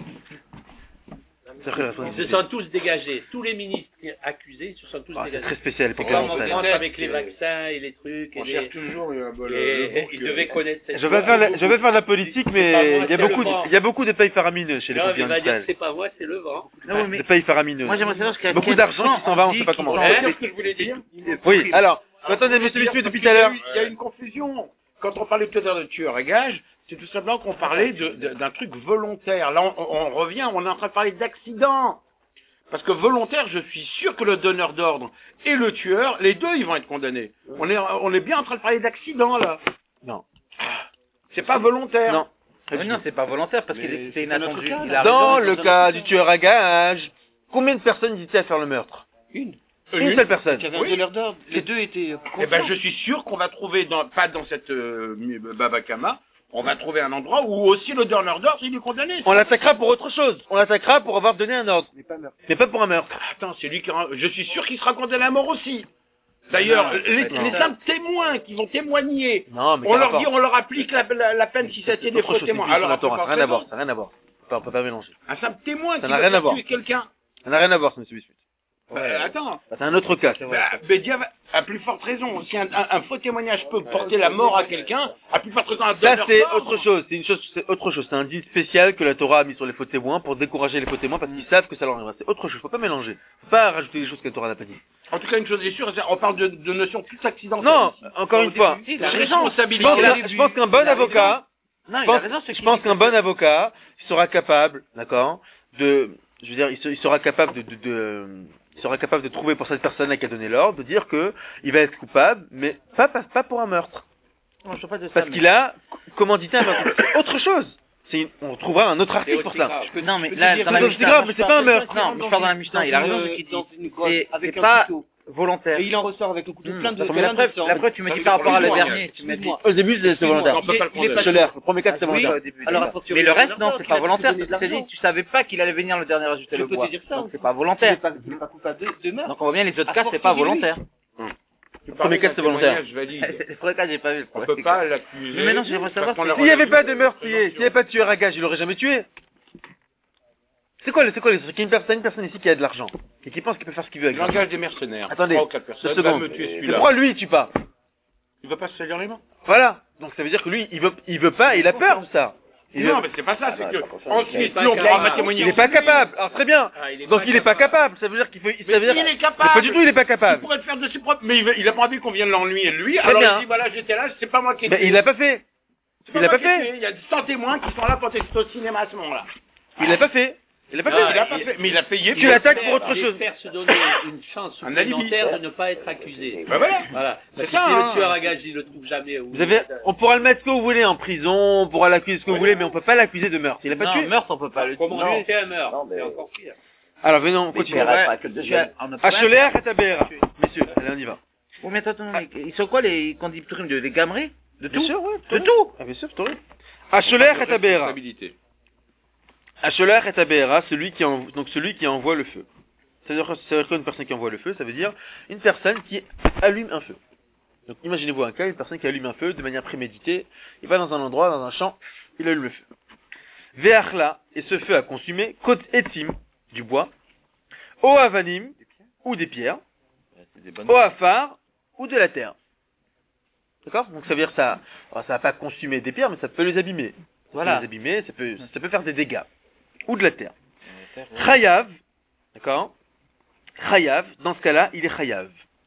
C'est vrai, Ils se sont tous dégagés. Tous les ministres accusés se sont tous Ah, c'est dégagés. très spécial, les Comme pompiers en en France Israël. avec les vaccins et les trucs. Et On les- cherche toujours euh, bah, le- le et bouc, il euh, devait connaître cette Je vais faire, la, je vais faire de la politique, pas mais moi, il y a c'est beaucoup, le de, vent. il y a beaucoup de pays faramineux chez les Non, pompiers il en va dire que Israël. c'est pas moi, c'est le vent. Non, oui, mais Des pays faramineux. moi, j'aimerais savoir ce qu'il y a. Beaucoup quel d'argent vent qui s'en va, on dit sait pas qu'ils comment. sont- Hein Qu'est-ce que je voulais dire Oui, alors, attendez, monsieur Biscuit, depuis tout à l'heure. Il y a une confusion. Quand on parlait tout à l'heure de tueur à gage, c'est tout simplement qu'on parlait de- de- d'un truc volontaire. Là, on, on revient, on est en train de parler d'accident. Parce que volontaire, je suis sûr que le donneur d'ordre et le tueur, les deux, ils vont être condamnés. On est, on est bien en train de parler d'accident, là. Non. C'est pas volontaire. Non. Ah, non, c'est pas volontaire parce que Mais c'est c'est notre inattendu. cas, Il là. a Dans raison, le dans cas notre du tueur à gage, combien de personnes étaient à faire le meurtre? Une. Une seule personne. Il y avait un Oui. donneur d'ordre. Les deux étaient euh, Eh ben, conscients. je suis sûr qu'on va trouver, dans, pas dans cette euh, Babakama, on va trouver un endroit où aussi le donneur d'ordre, il est condamné. On l'attaquera pour autre chose. On l'attaquera pour avoir donné un ordre. Mais pas meurtre. Mais pas pour un meurtre. Attends, c'est lui qui... rend- Je suis sûr qu'il sera condamné à mort aussi. D'ailleurs, Non, les, non. les simples témoins qui vont témoigner, Non, mais on quel leur rapport? dit, on leur applique la, la, la peine si c'était des autre faux chose, témoins. c'est Alors, la Torah, ça n'a rien à voir, forcément, ça n'a rien à voir. On peut- on peut pas mélanger. un simple témoin Ça qui n'a va rien à faire voir. tuer quelqu'un. Ça n'a rien à voir, ce monsieur Biscuit. Bah, attends, Ça, c'est un autre cas. bah, Bédia a plus forte raison. Si un, un- un faux témoignage peut porter la mort à quelqu'un, à plus forte raison un Ça, donneur c'est d'ordre. autre chose. C'est une chose, c'est autre chose. C'est un dit spécial que la Torah a mis sur les faux témoins pour décourager les faux témoins parce qu'ils savent que ça leur arrivera. C'est autre chose. Faut pas mélanger. Faut pas rajouter des choses que la Torah n'a pas dit. En tout cas, une chose est sûre, c'est- on parle de, de notions plus accidentelles. Non, ici. encore Au une fois. début, il la a raison. Je responsabilité. pense Il a qu'un- raison. je pense qu'un bon Il a avocat, Non, je il a pense, raison, ce je qu'il pense dit. qu'un bon avocat sera capable, d'accord, de, je veux dire, il, se- il sera capable de, de, de- il sera capable de trouver pour cette personne-là qui a donné l'ordre, de dire que il va être coupable, mais pas, pas, pas pour un meurtre. Non, je sais pas de ça, Parce mais- qu'il a commandité un meurtre. C'est autre chose. C'est une- on trouvera un autre article pour ça. Non, mais peux te là, dire- dans la C'est aussi Mishnah, grave, mais c'est pas un meurtre. Non, mais je parle dans la Mishnah, il a raison de ce qu'il dans dit. une grotte C'est- avec c'est un pas couteau. volontaire. Et il en ressort avec le couteau Hmm. plein de Attends, Mais la plein de preuve, sang. la preuve, tu me Ça dis veut par dire rapport à que le le dernier, tu m'as dit. Excuse-moi. Au début, c'est c'est volontaire. On peut pas le condamner. Scholler, le premier cas, c'est Oui, volontaire. au début. Alors, d'accord. à partir Mais du le donneur reste, non, d'ordre, c'est il pas a pu volontaire. donner de parce que l'argent. tu savais pas qu'il allait venir le dernier ajouter Je le peux bois. te dire ça. Donc c'est pas Il n'est volontaire. pas, il est pas coupable de, de meurtre. Donc on voit bien les autres A cas, c'est pas fortiori, lui. volontaire. Tu Premier parlais cas, d'un c'est volontaire. témoignage valide. C'est le premier cas, j'ai pas vu le On premier peut cas. pas l'accuser. Mais maintenant, j'aimerais savoir parce qu'on si- l'a S'il n'y avait pas de relaté meurtrier, présomption. s'il n'y avait pas de tueur à gage, il aurait jamais tué. C'est quoi, le- c'est quoi, le- c'est qu'il y a une personne, une personne ici qui a de l'argent et qui pense qu'il peut faire ce qu'il veut avec Il l'argent. engage des mercenaires. Attendez, Trois ou quatre deux personnes. Va secondes. me tuer Mais celui-là. pourquoi lui il tue pas? Il va pas se salir les mains. Voilà. Donc ça veut dire que lui, il veut, il veut pas, il a peur de ça. Il Non, veut- mais c'est pas ça, c'est que Il ensuite, est pas lui, on pourra capable. pas témoigner. il est pas capable. Alors très bien. Ah, il est Donc pas il est pas capable. capable. Ça veut dire qu'il faut, ça Mais veut dire. s'il est Mais capable. pas du tout, il est pas Il capable. pourrait le faire de ses propres. Mais il veut- il a pas envie qu'on vienne l'ennuyer lui. Très Alors bien. il dit voilà, j'étais là, c'est pas moi qui ai Mais tué. il l'a pas fait. C'est il moi l'a pas qui ai fait. tué. Il y a cent témoins qui sont là quand t'es au cinéma à ce moment-là. Il l'a pas fait. Il l'a pas Non, fait. Il a pas fait, mais il a payé. Tu pour- l'attaques pour autre Il chose. espère se donner une chance Un alibi. supplémentaire de ne pas être accusé. Bah voilà. Voilà. C'est Parce que ça, si hein. le tueur à gage, il le trouve jamais. Ou... Vous avez, on pourra le mettre ce que vous voulez en prison, on pourra l'accuser ce que vous voulez, mais on peut pas l'accuser de meurtre. Il a pas Non, tué. meurtre, on peut pas le Comment tuer. c'est un meurtre? Non, mais- C'est encore pire. Alors venons, on Mais continue. il Ouais. reste pas que deux Je suis à- jeunes. on a À pas- Choler, à Tabera. Messieurs, allez, on y va. Oh, mais attends, attends, mais ils sont quoi les conditions de les gameries? De Bien tout? sûr, ouais. De tout? Ah, bien sûr, c'est horrible. À Choler, à Tabera. Responsabilité. À Choler, à Tabera, celui qui envoie, donc celui qui envoie le feu. C'est-à-dire, c'est-à-dire qu'une personne qui envoie le feu, ça veut dire une personne qui allume un feu. Donc imaginez-vous un cas, une personne qui allume un feu de manière préméditée, il va dans un endroit, dans un champ, il allume le feu. Ve'achla, et ce feu a consumé, kot etim, du bois, o avanim, ou des pierres, o afar, ou de la terre. D'accord? Donc ça veut dire ça, alors, ça va pas consumer des pierres, mais ça peut les abîmer. Ça Voilà. peut les abîmer, ça peut, ça peut faire des dégâts. Ou de la terre. Chayav, d'accord? Chayav, dans ce cas-là, il est chayav.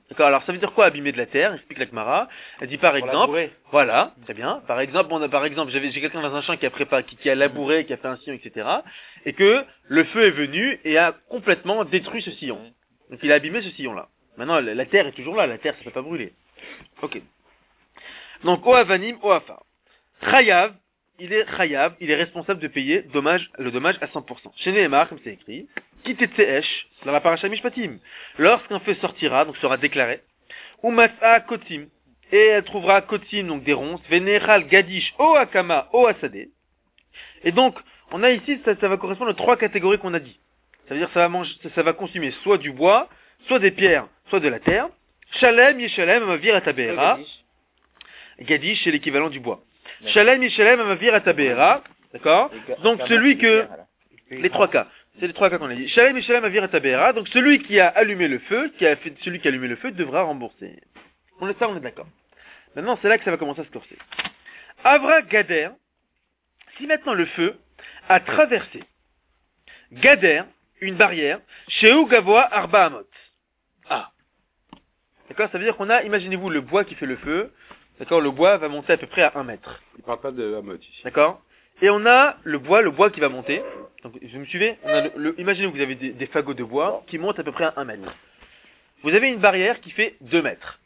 D'accord, alors ça veut dire quoi abîmer de la terre? Explique la Gemara. Elle dit par Pour exemple, labourer. voilà, très bien. Par exemple, on a, par exemple, j'avais, j'ai quelqu'un dans un champ qui a préparé, qui, qui a labouré, qui a fait un sillon, et cetera. Et que le feu est venu et a complètement détruit ce sillon. Donc il a abîmé ce sillon-là. Maintenant, la, la terre est toujours là, la terre ne peut pas brûler. Ok. Donc, au Avanim, au Afar. Chayav, il est Chayav, il est responsable de payer dommage, le dommage à cent pour cent. Chez Nehemar, comme c'est écrit, Kitetseesh, dans la paracha Mishpatim, lorsqu'un feu sortira, donc sera déclaré, ou Mas'a Kotim, et elle trouvera Kotim, donc des ronces, Venechal Gadish, O Akama, O Asade. Et donc, on a ici, ça, ça va correspondre aux trois catégories qu'on a dit. Ça veut dire que ça va manger, ça, ça va consumer soit du bois, soit des pierres, soit de la terre. Shalem, Yeshalem, Amavir, Atabera. Gadish, c'est l'équivalent du bois. Shalem, Yeshalem, Amavir, Atabera. D'accord? Donc, celui que, les trois cas. C'est les trois cas qu'on a dit. Shalem, Yeshalem, Amavir, Atabera. Donc, celui qui a allumé le feu, qui a fait, celui qui a allumé le feu devra rembourser. On est ça, on est d'accord. Maintenant, c'est là que ça va commencer à se corser. Avra Gader. Si maintenant le feu a traversé Gader, une barrière, chez Ugavoa Arba Amot. Ah. D'accord, ça veut dire qu'on a, imaginez-vous le bois qui fait le feu. D'accord, le bois va monter à peu près à un mètre. Il parle pas de Amot ici. D'accord. Et on a le bois, le bois qui va monter. Donc, vous me suivez? On a le, le, imaginez que vous avez des, des fagots de bois qui montent à peu près à un mètre. Vous avez une barrière qui fait deux mètres.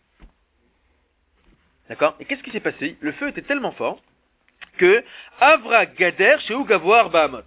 D'accord. Et qu'est-ce qui s'est passé? Le feu était tellement fort que Avra Gader chez Ugavoa Arba Amot.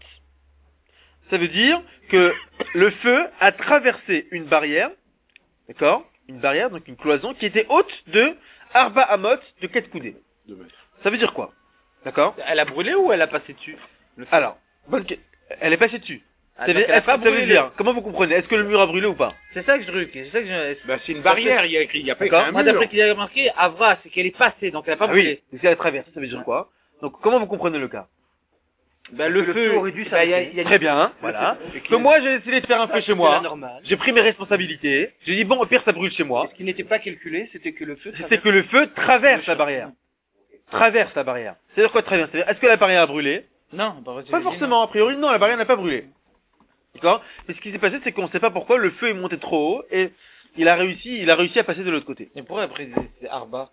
Ça veut dire que le feu a traversé une barrière, d'accord, une barrière, donc une cloison, qui était haute de Arba Amot, de quatre coudées. Deux mètres. Ça veut dire quoi? D'accord? Elle a brûlé ou elle a passé dessus? Le feu. Alors, bonne que- elle est passée dessus. Ah, Ça veut, donc elle a est-ce pas que ça veut brûlé. dire, comment vous comprenez? Est-ce que le mur a brûlé ou pas? C'est ça que je truc. C'est ça que je. Ben, c'est une barrière, il y a écrit, il y a pas écrit D'accord. un Moi, mur. d'après qu'il a marqué, Avra, c'est qu'elle est passée, donc elle a pas Ah oui, brûlé. parce qu'elle a traversé, ça veut dire quoi? Donc, comment vous comprenez le cas? Ben, le, Le feu, feu aurait dû ben, il y a- s'arrêter. il y a- Très bien, voilà. Que moi, j'ai décidé de faire un feu chez moi. J'ai pris mes responsabilités. J'ai dit, bon, au pire, ça brûle chez moi. Ce qui n'était pas calculé, c'était que le feu C'était que le feu traverse la barrière. Traverse la barrière. C'est-à-dire quoi traverse? C'est-à-dire, est-ce que la barrière a brûlé? Non, bah, j'ai Pas dit forcément, a priori, non, la barrière n'a pas brûlé. D'accord? Mais ce qui s'est passé, c'est qu'on ne sait pas pourquoi le feu est monté trop haut et il a réussi, il a réussi à passer de l'autre côté. non. Et pourquoi après c'est Arba?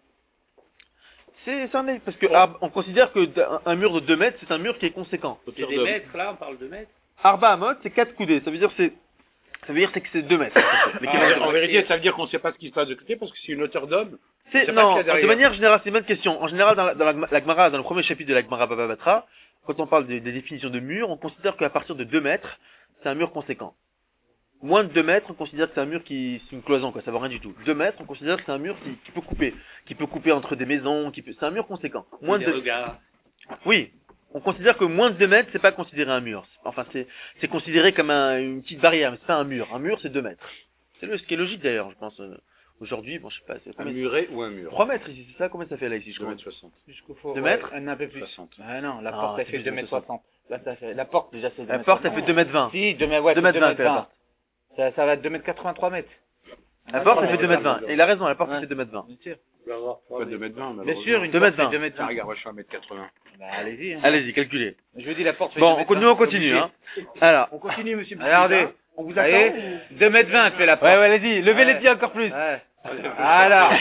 C'est, c'est un mètre, parce que Arba- on considère que d- un mur de deux mètres, c'est un mur qui est conséquent. C'est Hauteur des de- mètres, là, on parle de mètres. Arba Amot, c'est quatre coudées. Ça veut dire que c'est, ça veut dire c'est que c'est deux mètres. L'équivalent de deux Ah, en mètres. vérité, ça veut dire qu'on ne sait pas ce qui se passe de côté parce que c'est une hauteur d'homme. C'est, c'est pas non, qu'il y a derrière. de manière générale, c'est une bonne question. En général, dans la, dans la, la Gemara, dans le premier chapitre de la Gemara Baba Batra, quand on parle des, des définitions de mur, on considère qu'à partir de deux mètres, c'est un mur conséquent. Moins de deux mètres, on considère que c'est un mur qui, c'est une cloison, quoi, ça vaut rien du tout. deux mètres, on considère que c'est un mur qui, qui peut couper, qui peut couper entre des maisons, qui peut, c'est un mur conséquent. Moins de Des deux, regards. oui. On considère que moins de deux mètres, c'est pas considéré un mur. Enfin, c'est, c'est considéré comme un, une petite barrière, mais c'est pas un mur. Un mur, c'est deux mètres. C'est le, ce qui est logique d'ailleurs, je pense, euh, aujourd'hui, bon, je sais pas, c'est Un combien? muret ou un mur. trois mètres ici, c'est ça? Combien ça fait là ici, je deux crois? mètres soixante. Jusqu'au fond. Deux mètres? Un peu plus. soixante. Ah non, la Ah, porte, elle c'est fait plus deux de mètres soixante. soixante. Là, ça fait, la porte, déjà, c'est deux La mètres porte, elle fait soixante. deux mètres vingt. Si, deux mètres, ouais, deux c'est mètres vingt, fait la vingt. porte. Ça, ça va être deux mètres quatre-vingts, trois mètres. La porte, elle ouais, fait deux ouais, mètres vingt. ouais. Et il a raison, la porte, elle Ouais. fait deux mètres vingt. Bien sûr. Je vais avoir trois Pas mètres. deux mètres vingt, Bien sûr, une deux porte mètres fait vingt. deux mètres Ah, vingt. regarde, moi je suis un mètre quatre-vingts. Bah, allez-y. Hein. Allez-y, calculez. Je vous dis, la porte fait Bon, deux on mètres continue, vingt. on continue, hein. Alors. On continue, monsieur. Regardez. On vous Vous voyez, attend ou- deux mètres vingt, elle fait la Ouais, porte. ouais, allez-y, levez les Ouais. pieds encore plus. Ouais. Voilà.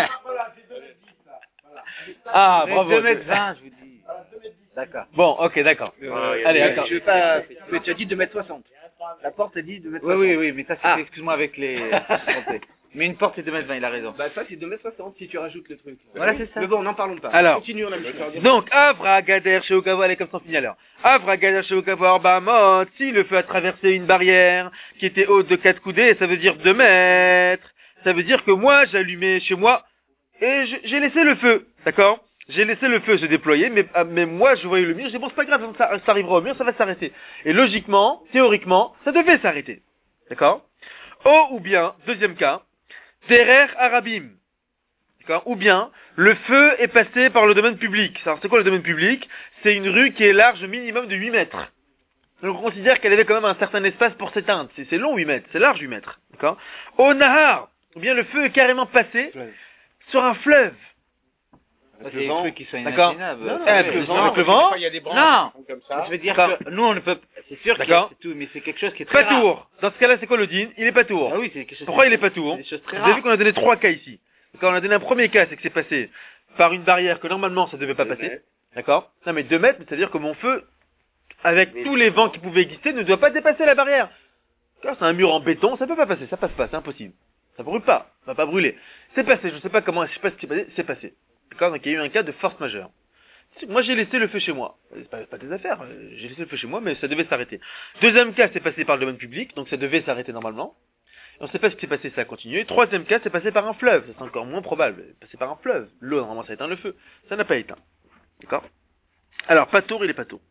Ah, bravo. deux mètres vingt, je vous dis. D'accord. Bon, ok, d'accord. Euh, Allez, Je d'accord. veux pas. Mais tu as dit deux mètres soixante. La porte a dit deux mètres Oui, soixante. oui, oui, mais ça, c'est, Ah. excuse-moi, avec les... Mais une porte, c'est deux mètres vingt, il a raison. Bah ça c'est deux mètres soixante si tu rajoutes le truc. Voilà, c'est ça. Mais bon, n'en parlons pas. Alors. Continue, on a le choix. Donc, Avra Gader chez Okavo, allez, comme ça on finit alors. Avra Gader chez Okavo Arbamot, si le feu a traversé une barrière qui était haute de quatre coudées, ça veut dire deux mètres. Ça veut dire que moi, j'allumais chez moi et je- j'ai laissé le feu, d'accord? J'ai laissé le feu se déployer, mais, ah, mais moi, je voyais le mur, j'ai dit bon, c'est pas grave, ça, ça arrivera au mur, ça va s'arrêter. Et logiquement, théoriquement, ça devait s'arrêter. D'accord? Oh, ou bien, deuxième cas, Derer Arabim. D'accord? Ou bien, le feu est passé par le domaine public. Alors, c'est quoi le domaine public? C'est une rue qui est large minimum de huit mètres. Donc, on considère qu'elle avait quand même un certain espace pour s'éteindre. C'est, c'est long huit mètres, c'est large huit mètres. D'accord? Au Nahar. Ou bien, le feu est carrément passé sur un fleuve. C'est des trucs qui sont D'accord. imaginables. Non, non, Eh, avec mais le non, vent, avec le vent. Il y a des branches Non. qui font comme ça. Je veux dire D'accord. que nous, on ne peut, C'est sûr que D'accord. c'est tout, mais c'est quelque chose qui est très Pas rare. tour. Dans ce cas-là, c'est quoi le din? Il est pas tour. Ah oui, c'est quelque chose. Pourquoi il est pas tour? C'est des choses très Vous avez rares. vu qu'on a donné trois cas ici. Quand on a donné un premier cas, c'est que c'est passé par une barrière que normalement ça devait pas passer. D'accord? Non mais deux mètres, c'est-à-dire que mon feu, avec tous les vents qui pouvaient exister, ne doit pas dépasser la barrière. Car c'est un mur en béton, ça peut pas passer, ça passe pas, c'est impossible. Ça brûle pas, ça va pas brûler. C'est passé, je sais pas comment, je sais pas ce qui s'est passé, c'est passé. D'accord? Donc il y a eu un cas de force majeure. Moi j'ai laissé le feu chez moi. C'est pas, pas tes affaires, euh, j'ai laissé le feu chez moi, mais ça devait s'arrêter. Deuxième cas, c'est passé par le domaine public, donc ça devait s'arrêter normalement. On sait pas ce qui s'est passé, ça a continué. Troisième cas, c'est passé par un fleuve, c'est encore moins probable. Passé par un fleuve. L'eau, normalement, ça éteint le feu. Ça n'a pas éteint. D'accord? Alors, pas tour, il est pas tour.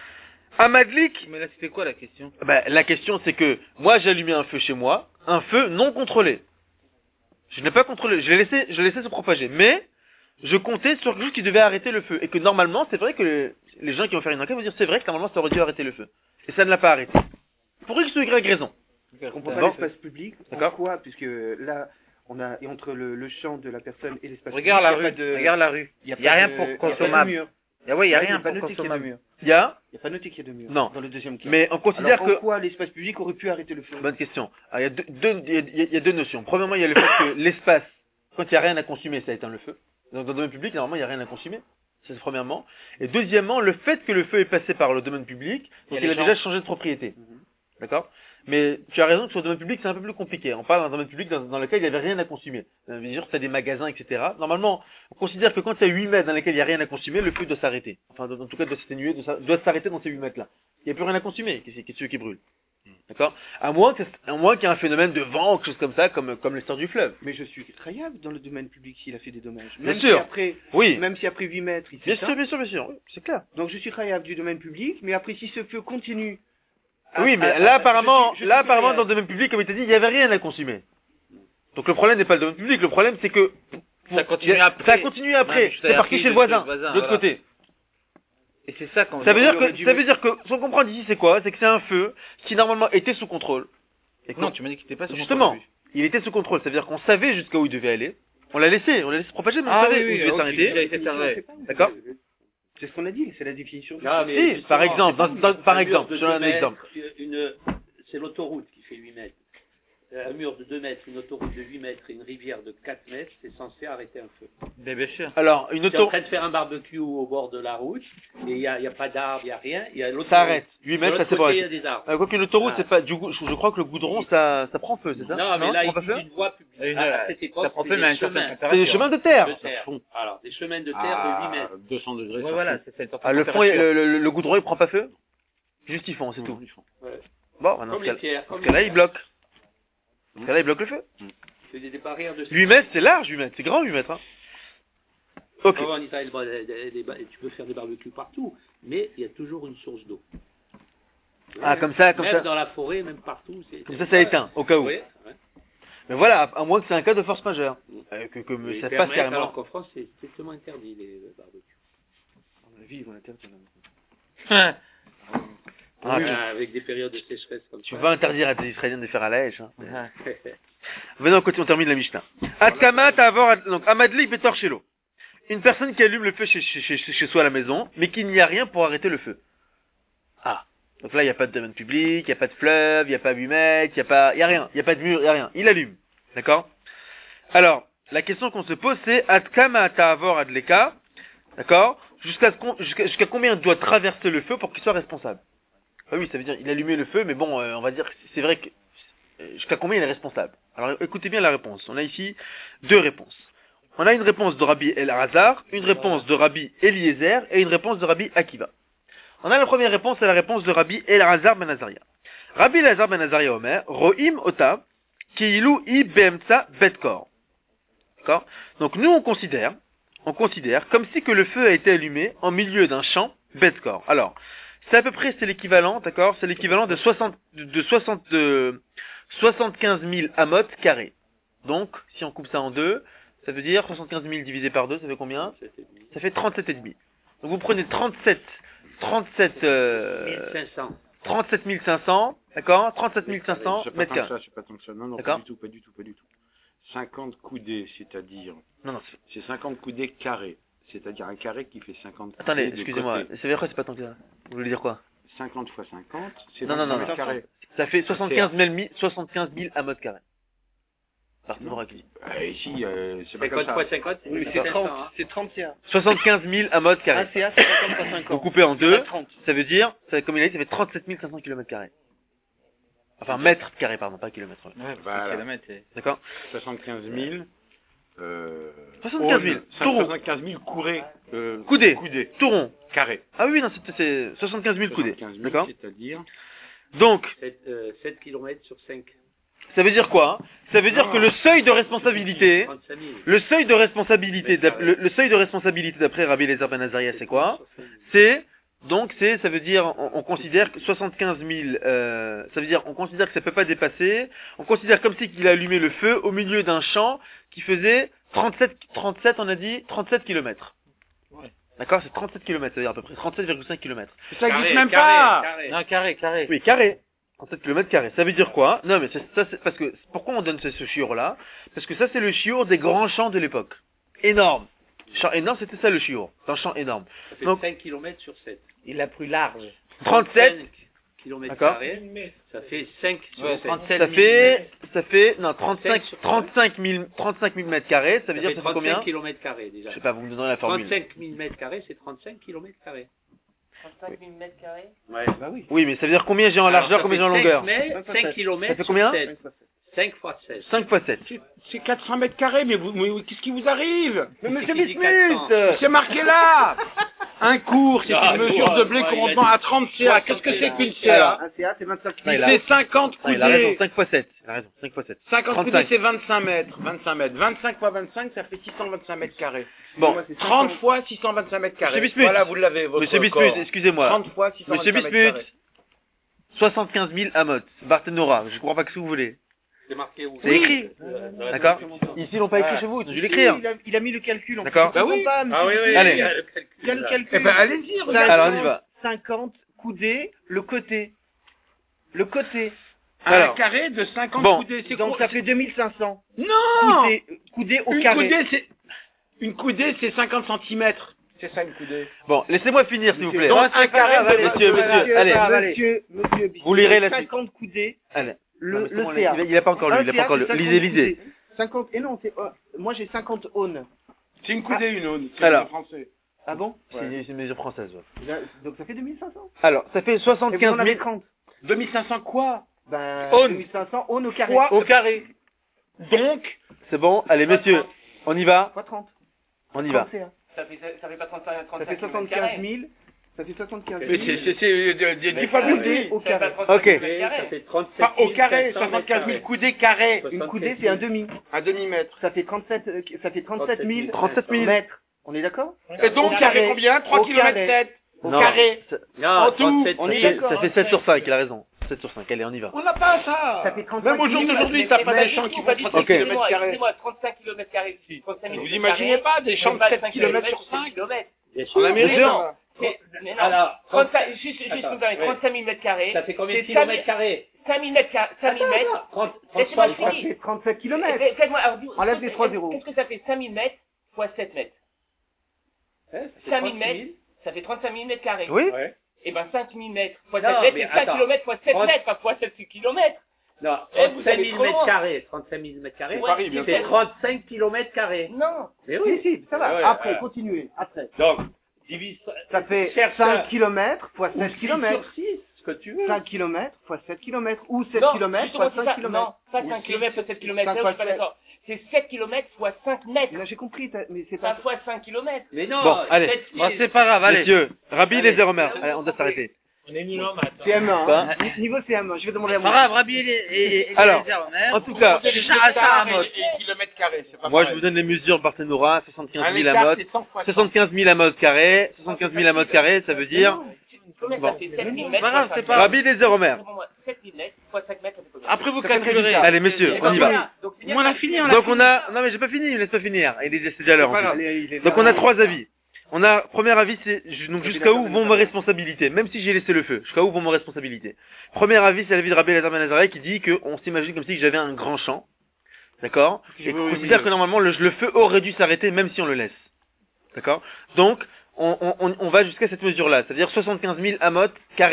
Amadlik, Mais là, c'était quoi la question? ben, la question c'est que, moi j'ai allumé un feu chez moi, un feu non contrôlé. Je n'ai pas contrôlé, je l'ai laissé, je l'ai laissé se propager. Mais, je comptais sur quelque chose qui devait arrêter le feu. Et que normalement, c'est vrai que les, les gens qui vont faire une enquête vont dire c'est vrai que normalement ça aurait dû arrêter le feu. Et ça ne l'a pas arrêté. Pour X ou Y raison. Je comprends pas D'abord, l'espace public. D'accord. Pourquoi? Puisque là, on a, et entre le, le champ de la personne et l'espace public, Regarde la il y a rue, pas de- regarde la rue. il y a, Il y a pas rien de- pour il y a pas de consommable. mur. Ah ouais, il y a Ouais, rien pas pour noté qu'il y a de consommable. mur. Il y a, Il n'y a pas noté qu'il y a de mur. Non. Dans le deuxième cas. mais on considère Alors, que, pourquoi l'espace public aurait pu arrêter le feu? bonne question. Alors, il y a deux, deux- il y a- il y a- il y a deux notions. Premièrement, il y a le fait que l'espace, quand il n'y a rien à consommer, ça éteint le feu. Donc, dans le domaine public, normalement, il n'y a rien à consommer. Ça, c'est premièrement. Et deuxièmement, le fait que le feu est passé par le domaine public, Il y a donc il a les gens. déjà changé de propriété. Mhm. D'accord? Mais tu as raison que sur le domaine public, c'est un peu plus compliqué. On parle d'un domaine public dans, dans lequel il n'y avait rien à consommer. Ça veut dire que tu as des magasins, et cetera. Normalement, on considère que quand il y a huit mètres dans lesquels il n'y a rien à consommer, le feu doit s'arrêter. Enfin, en tout cas, doit s'atténuer, doit s'a- doit s'arrêter dans ces huit mètres-là. Il n'y a plus rien à consommer, qu'est-ce qui qui brûle. D'accord? À moins que- à moins qu'il y ait un phénomène de vent ou quelque chose comme ça, comme, comme l'histoire du fleuve. Mais je suis trayable dans le domaine public s'il a fait des dommages. Bien Même sûr. Si après, Oui. même si après huit mètres, il Bien s'éteint. sûr, bien sûr, bien sûr. Oui, c'est clair. Donc je suis trayable du domaine public, mais après si ce feu continue. à- Oui, mais à- là, à- apparemment, je suis- je là, suis apparemment, trayable. dans le domaine public, comme il t'a dit, il n'y avait rien à consommer. Donc le problème n'est pas le domaine public, le problème c'est que Ça continue après. ça a continué après. Ouais, je t'ai C'est parti appris chez le de- voisin, chez le voisin, de l'autre voilà. côté. Et c'est ça qu'on Ça veut dire aurait que, dû- ça veut dire que, ce qu'on comprend d'ici, c'est quoi? C'est que c'est un feu qui normalement était sous contrôle. Et Non, quand- tu m'as dit qu'il était pas sur mon justement, produit. il était sous contrôle. Ça veut dire qu'on savait jusqu'à où il devait aller. On l'a laissé, on l'a laissé se propager, mais on Ah savait oui, où oui, il devait ok, s'arrêter. il a été fermé. D'accord? C'est ce qu'on a dit, c'est la définition. du Ah, feu. mais Si, justement, par exemple, dans- dans- par un mur exemple, de je donne deux un mètres, exemple. Une, c'est l'autoroute qui fait huit mètres. Un mur de deux mètres, une autoroute de huit mètres et une rivière de quatre mètres, c'est censé arrêter un feu. Mais bien sûr. Alors, une Tu es en auto, train de faire un barbecue au bord de la route, et il n'y a, il y a pas d'arbres, il n'y a rien. Il y a l'autre ça arrête. huit De mètres, ça l'autre c'est pas côté, il y a des arbres. Euh, Quoique une autoroute, Ah. c'est pas, du coup, je, je crois que le goudron, ça, ça prend feu, c'est ça? Non, mais là, ça il prend pas feu? dit une voie publique. Une, À- euh, à cette époque, Ça prend c'était peu, mais à des une certaine chemins C'est température. des chemins de terre. de terre. Fond. Alors, des chemins de terre de huit mètres. deux cents degrés. Ouais, ça voilà, fait. c'est c'est une Ah, le fond, température. le, le, le goudron, il prend pas feu? Juste ils font, c'est tout. Ouais. Bon, dans Comme ce les cas- pierres. dans comme ce les cas-là, il pierres. bloque. Dans ce cas-là, il bloque le feu. C'est des, des barrières de huit mètres, c'est large, huit mètres. C'est grand, huit mètres, hein. Ok. Oh, en Israël, bon, des- des- des- tu peux faire des barbecues partout, mais il y a toujours une source d'eau. Ah, comme ça, comme même ça. dans la forêt, même partout. c'est- Comme ça, ça éteint, au cas où. Oui, ouais. Mais voilà, à à moins que c'est un cas de force majeure. Euh, que, que Les ça passe permettent, carrément. alors qu'en France, c'est strictement interdit, les les barbecues. À mon avis, ils vont l'interdire. Ah, tu, Ah, avec des périodes de sécheresse comme tu ça. vas interdire à des Israéliens de faire à la hache, hein. Ah. Venons, on continue, on termine la Mishnah. Atkama ta'avor, donc, Amadli betor shelo. Une personne qui allume le feu chez, chez, chez, chez soi à la maison, mais qu'il n'y a rien pour arrêter le feu. Ah. Donc là, il n'y a pas de domaine public, il n'y a pas de fleuve, il n'y a pas huit mètres, il n'y a pas, il y a rien, il n'y a pas de mur, il n'y a rien. Il allume. D'accord? Alors, la question qu'on se pose, c'est, Atkama ta'avor adleka. D'accord? Jusqu'à, ce qu'on- jusqu'à, jusqu'à combien doit traverser le feu pour qu'il soit responsable? Ah oui, ça veut dire, il allumait le feu, mais bon, euh, on va dire que c'est vrai que, euh, jusqu'à combien il est responsable? Alors, écoutez bien la réponse. On a ici deux réponses. On a une réponse de Rabbi El-Hazar, une réponse de Rabbi Eliezer et une réponse de Rabbi Akiva. On a la première réponse, c'est la réponse de Rabbi El-Hazar ben Azaria. Rabbi El-Hazar ben Azaria Omer, Ro'im Ota, Keilu I Beemtsa Betkor. D'accord? Donc nous on considère, on considère comme si que le feu a été allumé en milieu d'un champ Betkor. Alors, c'est à peu près, c'est l'équivalent, d'accord? C'est l'équivalent de soixante, de, de soixante, de soixante-quinze mille amot carrés. Donc, si on coupe ça en deux, ça veut dire soixante-quinze mille divisé par deux, ça fait combien? Ça fait trente-sept et demi. Donc vous prenez trente-sept, trente-sept, euh, mille cinq cents. trente-sept mille cinq cents, d'accord? trente-sept mille cinq cents C'est pas mètres tant que carrés. ça, c'est pas tant que ça. Non, non, pas D'accord. du tout, pas du tout, pas du tout. cinquante coudées, c'est-à-dire, Non, non, c'est- c'est cinquante coudées carrés. C'est-à-dire un carré qui fait cinquante attendez, coudées de excusez-moi, côté. c'est vrai quoi, c'est pas tant que ça? Vous voulez dire quoi? cinquante fois cinquante, c'est Non, non, non, vingt-cinq mètres non. carrés. Ça fait soixante-quinze mille, soixante-quinze mille à mètre carré. Barthénora qui dit. Euh, ici, euh, c'est pas comme cinquante ça. fois cinquante, Oui, mais c'est c'est sept trente, cents, hein. c'est trente C A. soixante-quinze mille à mètre Un carré. C A, c'est cinquante fois cinquante. Donc coupé en deux, trente. ça veut dire, ça, comme il a dit, ça fait trente-sept mille cinq cents kilomètres carrés. Enfin, mètres carrés, pardon, pas kilomètres. Ouais, Voilà. kilomètres, c'est- D'accord? soixante-quinze mille. Euh, soixante-quinze mille. aune, Taureau. soixante-quinze mille courés. Euh, Coudé. Coudés. Tout rond. Carrés. Ah oui, non, c'est- c'est soixante-quinze mille coudées. soixante-quinze mille, D'accord? c'est-à-dire. Donc, sept, euh, sept kilomètres sur cinq. ça veut dire quoi? Hein? Ça veut dire Non. que le seuil de responsabilité, trente-cinq mille. le seuil de responsabilité, Mètre d'ap- carré. le, le seuil de responsabilité d'après Rabbi Eliezer Ben Azaria, c'est quoi? C'est, donc c'est, ça veut dire, on, on considère que soixante-quinze mille, euh, ça veut dire, on considère que ça peut pas dépasser, on considère comme si qu'il a allumé le feu au milieu d'un champ qui faisait trente-sept, trente-sept, on a dit, trente-sept kilomètres. D'accord? C'est trente-sept kilomètres, c'est-à-dire à peu près trente-sept virgule cinq kilomètres. Ça Carré, existe même carré, pas. carré. Non, carré, carré. Oui, carré. trente-sept kilomètres carrés. Ça veut dire quoi? Non, mais c'est- ça, c'est parce que, pourquoi on donne ce, ce chiour-là? Parce que ça, c'est le chiour des grands champs de l'époque. Énorme. Champ énorme, c'était ça le chiour. C'est un champ énorme. Ça fait Donc- cinq kilomètres sur sept. Il a pris large. trente-sept, kilomètres D'accord. carrés, ça fait cinq sur Ouais, sept. trente-sept ça mille. fait, ça fait, non, trente-cinq, sur trente-cinq mille, trente-cinq mille mètres carrés, ça veut dire, fait ça fait combien? trente-cinq kilomètres carrés déjà. Je sais pas, vous me donnerez la formule. trente-cinq mille mètres carrés, c'est trente-cinq kilomètres carrés. trente-cinq mille mètres carrés. Ouais. Bah oui. Oui, mais ça veut dire combien j'ai en largeur, combien j'ai en longueur? cinq kilomètres Ça fait combien? cinq fois sept. cinq fois sept. C'est- C'est quatre cents mètres carrés, mais, vous, mais qu'est-ce qui vous arrive? Mais monsieur Qui dit Bismuth! quatre C'est marqué là. Un cours, c'est Ah, une mesure ouais, de blé ouais, correspondant il a à trente C A. Qu'est-ce que c'est qu'une C Alors, A? un C A, c'est vingt-cinq Non, il mille. a- C'est cinquante Ah, il a raison, coudées. cinq fois sept. Il a raison, cinq fois sept. cinquante coudées, trente-cinq. c'est vingt-cinq mètres. vingt-cinq mètres. vingt-cinq fois vingt-cinq, ça fait six cent vingt-cinq mètres carrés. Bon, Moi, c'est trente cinquante. fois six cent vingt-cinq mètres carrés. Monsieur Bismuth. Voilà, vous l'avez, votre Monsieur corps. Bismuth, excusez-moi. trente fois six cent Monsieur vingt-cinq mètres Bismuth, carrés. soixante-quinze mille Amot, Barthénora, je comprends pas ce que vous voulez. C'est marqué où? C'est écrit. Euh, D'accord? Ici, ils l'ont pas écrit Ah. chez vous, ils ont dû Si, l'écrire. Il a, il a mis le calcul en D'accord. plus. Bah oui. Pas, Ah oui, oui, Allez. il y a le calcul, Il y a le là. calcul. Eh ben, allez-y, regardez. Alors, on y va. cinquante coudées, le côté. Le côté. Un Alors. carré de cinquante Bon. coudées, c'est Donc quoi? ça fait deux mille cinq cents. Non! Coudées, coudées au Une carré. coudée, c'est, une coudée, c'est cinquante centimètres. C'est ça, une coudée. Bon, laissez-moi finir, s'il vous plaît. Donc, Ouais, un carré, allez, de- monsieur, monsieur, allez. Monsieur, monsieur, Bismuth, Vous lirez la suite. cinquante coudées, Allez. le, Non, mais c'est le bon, C A. il a- il a pas encore lu, Un il a C pas A, encore lu. c'est Lisez, cinquante lisez. coudées. cinquante, et non, c'est, oh, moi j'ai cinquante aunes. C'est une coudée, une aune. C'est Alors. en français. Ah bon? C'est c'est une mesure française. ouais. Là, donc ça fait deux mille cinq cents. Alors, ça fait Et vous soixante-quinze en avez mille trente. deux mille cinq cents quoi? Ben, Aunes. deux mille cinq cents aunes au carré. Quoi? au carré. Donc, C'est bon, allez, messieurs, on y va, Fois trente. on y va. trente C A. Ça fait, ça fait pas trente-cinq, Ça trente-cinq fait kilomètres soixante-quinze carrés. mille. Ça fait soixante-quinze mais mille. c'est, c'est, c'est, euh, de- dix fois Ah plus oui, coudées. au ça fait pas carré. trente-cinq Ok. kilomètres Ça carrés. fait trente-sept Pas au carré, cinq cents soixante-quinze mille mètres coudées carrés. Une coudée, c'est un demi. Un demi-mètre. Ça fait trente-sept, euh, ça fait trente-sept mille. trente-sept mille. mètres. On est d'accord? Et donc, Au carré carré. combien? trois Au kilomètres carré. sept. Au Non, carré. ça- Non, En tout, trente-sept, on ça est fait- d'accord. ça fait sept sur cinq, il a raison. sept sur cinq, allez, on y va. On n'a pas ça. Ça fait trente-cinq Même au jour mille. d'aujourd'hui, t'as pas Mais des champs qui vous font m'avez dit, trente-cinq Ok. kilomètres excusez-moi, carrés. excusez-moi, trente-cinq kilomètres carrés, trente-cinq mille Vous mètres imaginez carrés, pas des champs de sept vingt-cinq kilomètres sur sept cinq? kilomètres. Bien En sûr. Amérique, Mais non. non. Mais, mais non. Alors, trente-cinq, juste, juste, Attends, vous me donnez ouais. trente-cinq mille mètres carrés. ça fait combien de c'est kilomètres carrés? cinq mille mètres carrés, cinq mille mètres. trente, Laissez-moi trente-trois, Ça finir. fait trente-sept kilomètres. Faites- Faites-moi, alors, vous- Enlève les trois zéros. Qu'est-ce que ça fait cinq mille mètres fois sept mètres? hein, ça fait cinq mille trente-six mètres, mille. ça fait trente-cinq mille mètres carrés. Oui? Ouais. Et ben cinq mille mètres fois Non, sept mètres, mais c'est cinq attends. kilomètres fois sept trente mètres, pas fois sept kilomètres. Non, Eh, vous trente-cinq allez mille trop mètres loin. carrés, trente-cinq mille mètres carrés, Ouais, Paris, bien c'est sûr. trente-cinq kilomètres carrés. Non. Mais Oui, oui. si, ça va. Ouais, ouais, Après, voilà. continuez. Après. Donc, divise, Ça fait cherche cinq un- kilomètres fois ou sept six kilomètres. sur six, ce que tu veux. cinq kilomètres fois sept kilomètres. Ou sept Non, kilomètres justement, fois c'est cinq ça. kilomètres. Non, pas Ou cinq six- kilomètres fois sept kilomètres, cinq là, je suis pas fois sept. d'accord. C'est sept kilomètres fois cinq mètres. Là, j'ai compris, t'as- mais c'est cinq pas... fois cinq kilomètres. Mais non, Bon, allez. sept Bon, mille. c'est pas grave, allez. Messieurs, Rabbi Allez. les Eromers. Allez, on doit s'arrêter. On est nul en maths. C M un, Quoi hein. Niveau C M un, je vais demander à Pas moi. grave, Rabbi et, et, et Alors, les Eromers. En tout cas, C'est les Chara- hectares Charamot. et les kilomètres carrés, c'est pas moi je pareil. vous donne les mesures Barthénora, soixante-quinze Un mille à hectare, mode. c'est cent fois cent. soixante-quinze mille à mode carré, soixante-quinze mille à mode carré, ça veut dire Combien Bon. ça fait sept mille C'est mètres pas grave, fois c'est cinq pas mètres. Rabbi les Eromers. Répondez-moi, sept mille mètres fois cinq mètres, ça fait combien? Après, vous Ça fait calculerez. résultat. Allez messieurs, on y va. Donc, c'est bien On a ça. fini, on a Donc fini. on a, non mais j'ai pas fini, laisse pas finir. Il est c'est déjà l'heure en C'est pas plus. grave. Allez, il est Donc là. on a trois avis. On a, premier avis, c'est ju- donc Ça fait jusqu'à où d'accord, vont d'accord. mes responsabilités, même si j'ai laissé le feu, jusqu'à où vont mes responsabilités. Premier avis, c'est l'avis de Rabbi Elazar Ben Azariah qui dit qu'on s'imagine comme si j'avais un grand champ, d'accord, Je et veux qu'on au considère milieu. que normalement le, le feu aurait dû s'arrêter même si on le laisse, d'accord. Donc on, on, on- on va jusqu'à cette mesure-là, c'est-à-dire soixante-quinze mille amot carrés,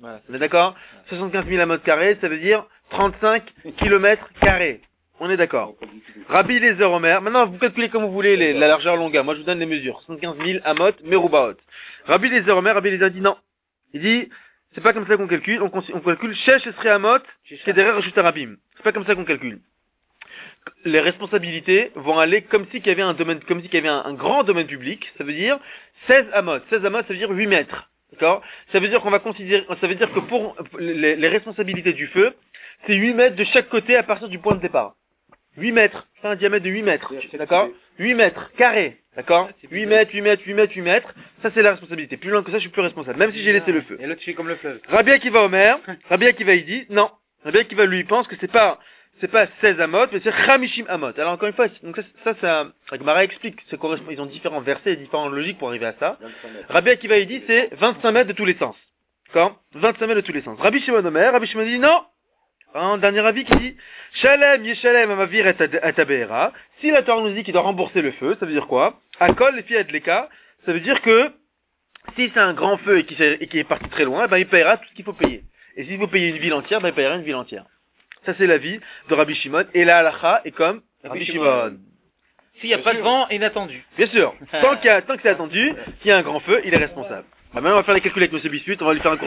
Voilà. On est d'accord? soixante-quinze mille amot carrés, ça veut dire trente-cinq kilomètres carrés. On est d'accord. Rabbi Eliezer Omer. Maintenant, vous calculez comme vous voulez les, la largeur, longueur. Moi, je vous donne les mesures. soixante-quinze mille amot, merubaot. Rabbi Eliezer Omer, Rabbi Eliezer dit non. Il dit, c'est pas comme ça qu'on calcule. On, on calcule shesh esrei amot, qui est derrière juste rabim. C'est pas comme ça qu'on calcule. Les responsabilités vont aller comme si qu'il y avait un domaine, comme si qu'il y avait un, un grand domaine public. Ça veut dire seize amot. seize amot, ça veut dire huit mètres. D'accord? Ça veut dire qu'on va considérer, ça veut dire que pour les, les responsabilités du feu, c'est huit mètres de chaque côté à partir du point de départ. huit mètres. C'est un diamètre de huit mètres. D'accord? huit mètres. Carré. D'accord? huit mètres, huit mètres, huit mètres, huit mètres. Ça, c'est la responsabilité. Plus loin que ça, je suis plus responsable. Même si j'ai laissé le feu. Et l'autre, tu fais comme le fleuve. Rabbi Akiva Omer. Rabbi Akiva, il dit, non. Rabbi Akiva, lui, il pense que c'est pas, c'est pas seize amot, mais c'est Chamishim amot. Alors, encore une fois, donc ça, ça, ça, la Gemara explique, ça correspond, ils ont différents versets et différentes logiques pour arriver à ça. Rabbi Akiva, il dit, c'est vingt-cinq mètres de tous les sens. D'accord? vingt-cinq mètres de tous les sens. Rabbi Shimon Omer, Rabbi Shimon dit, non. Un dernier avis qui dit, Shalem, Yeshalem, Amavir et Atabera. Si la Torah nous dit qu'il doit rembourser le feu, ça veut dire quoi? Akol, les filles Adleka, ça veut dire que, si c'est un grand feu et qui, et qui est parti très loin, ben, il paiera tout ce qu'il faut payer. Et s'il faut payer une ville entière, ben, il paiera une ville entière. Ça, c'est l'avis de Rabbi Shimon. Et la halacha est comme Rabbi Shimon. S'il n'y a pas de vent inattendu. Bien sûr. Tant qu'il y a, tant que c'est attendu, qu'il y a un grand feu, il est responsable. Bah, maintenant, on va faire les calculs avec M. Bismuth, on va lui faire un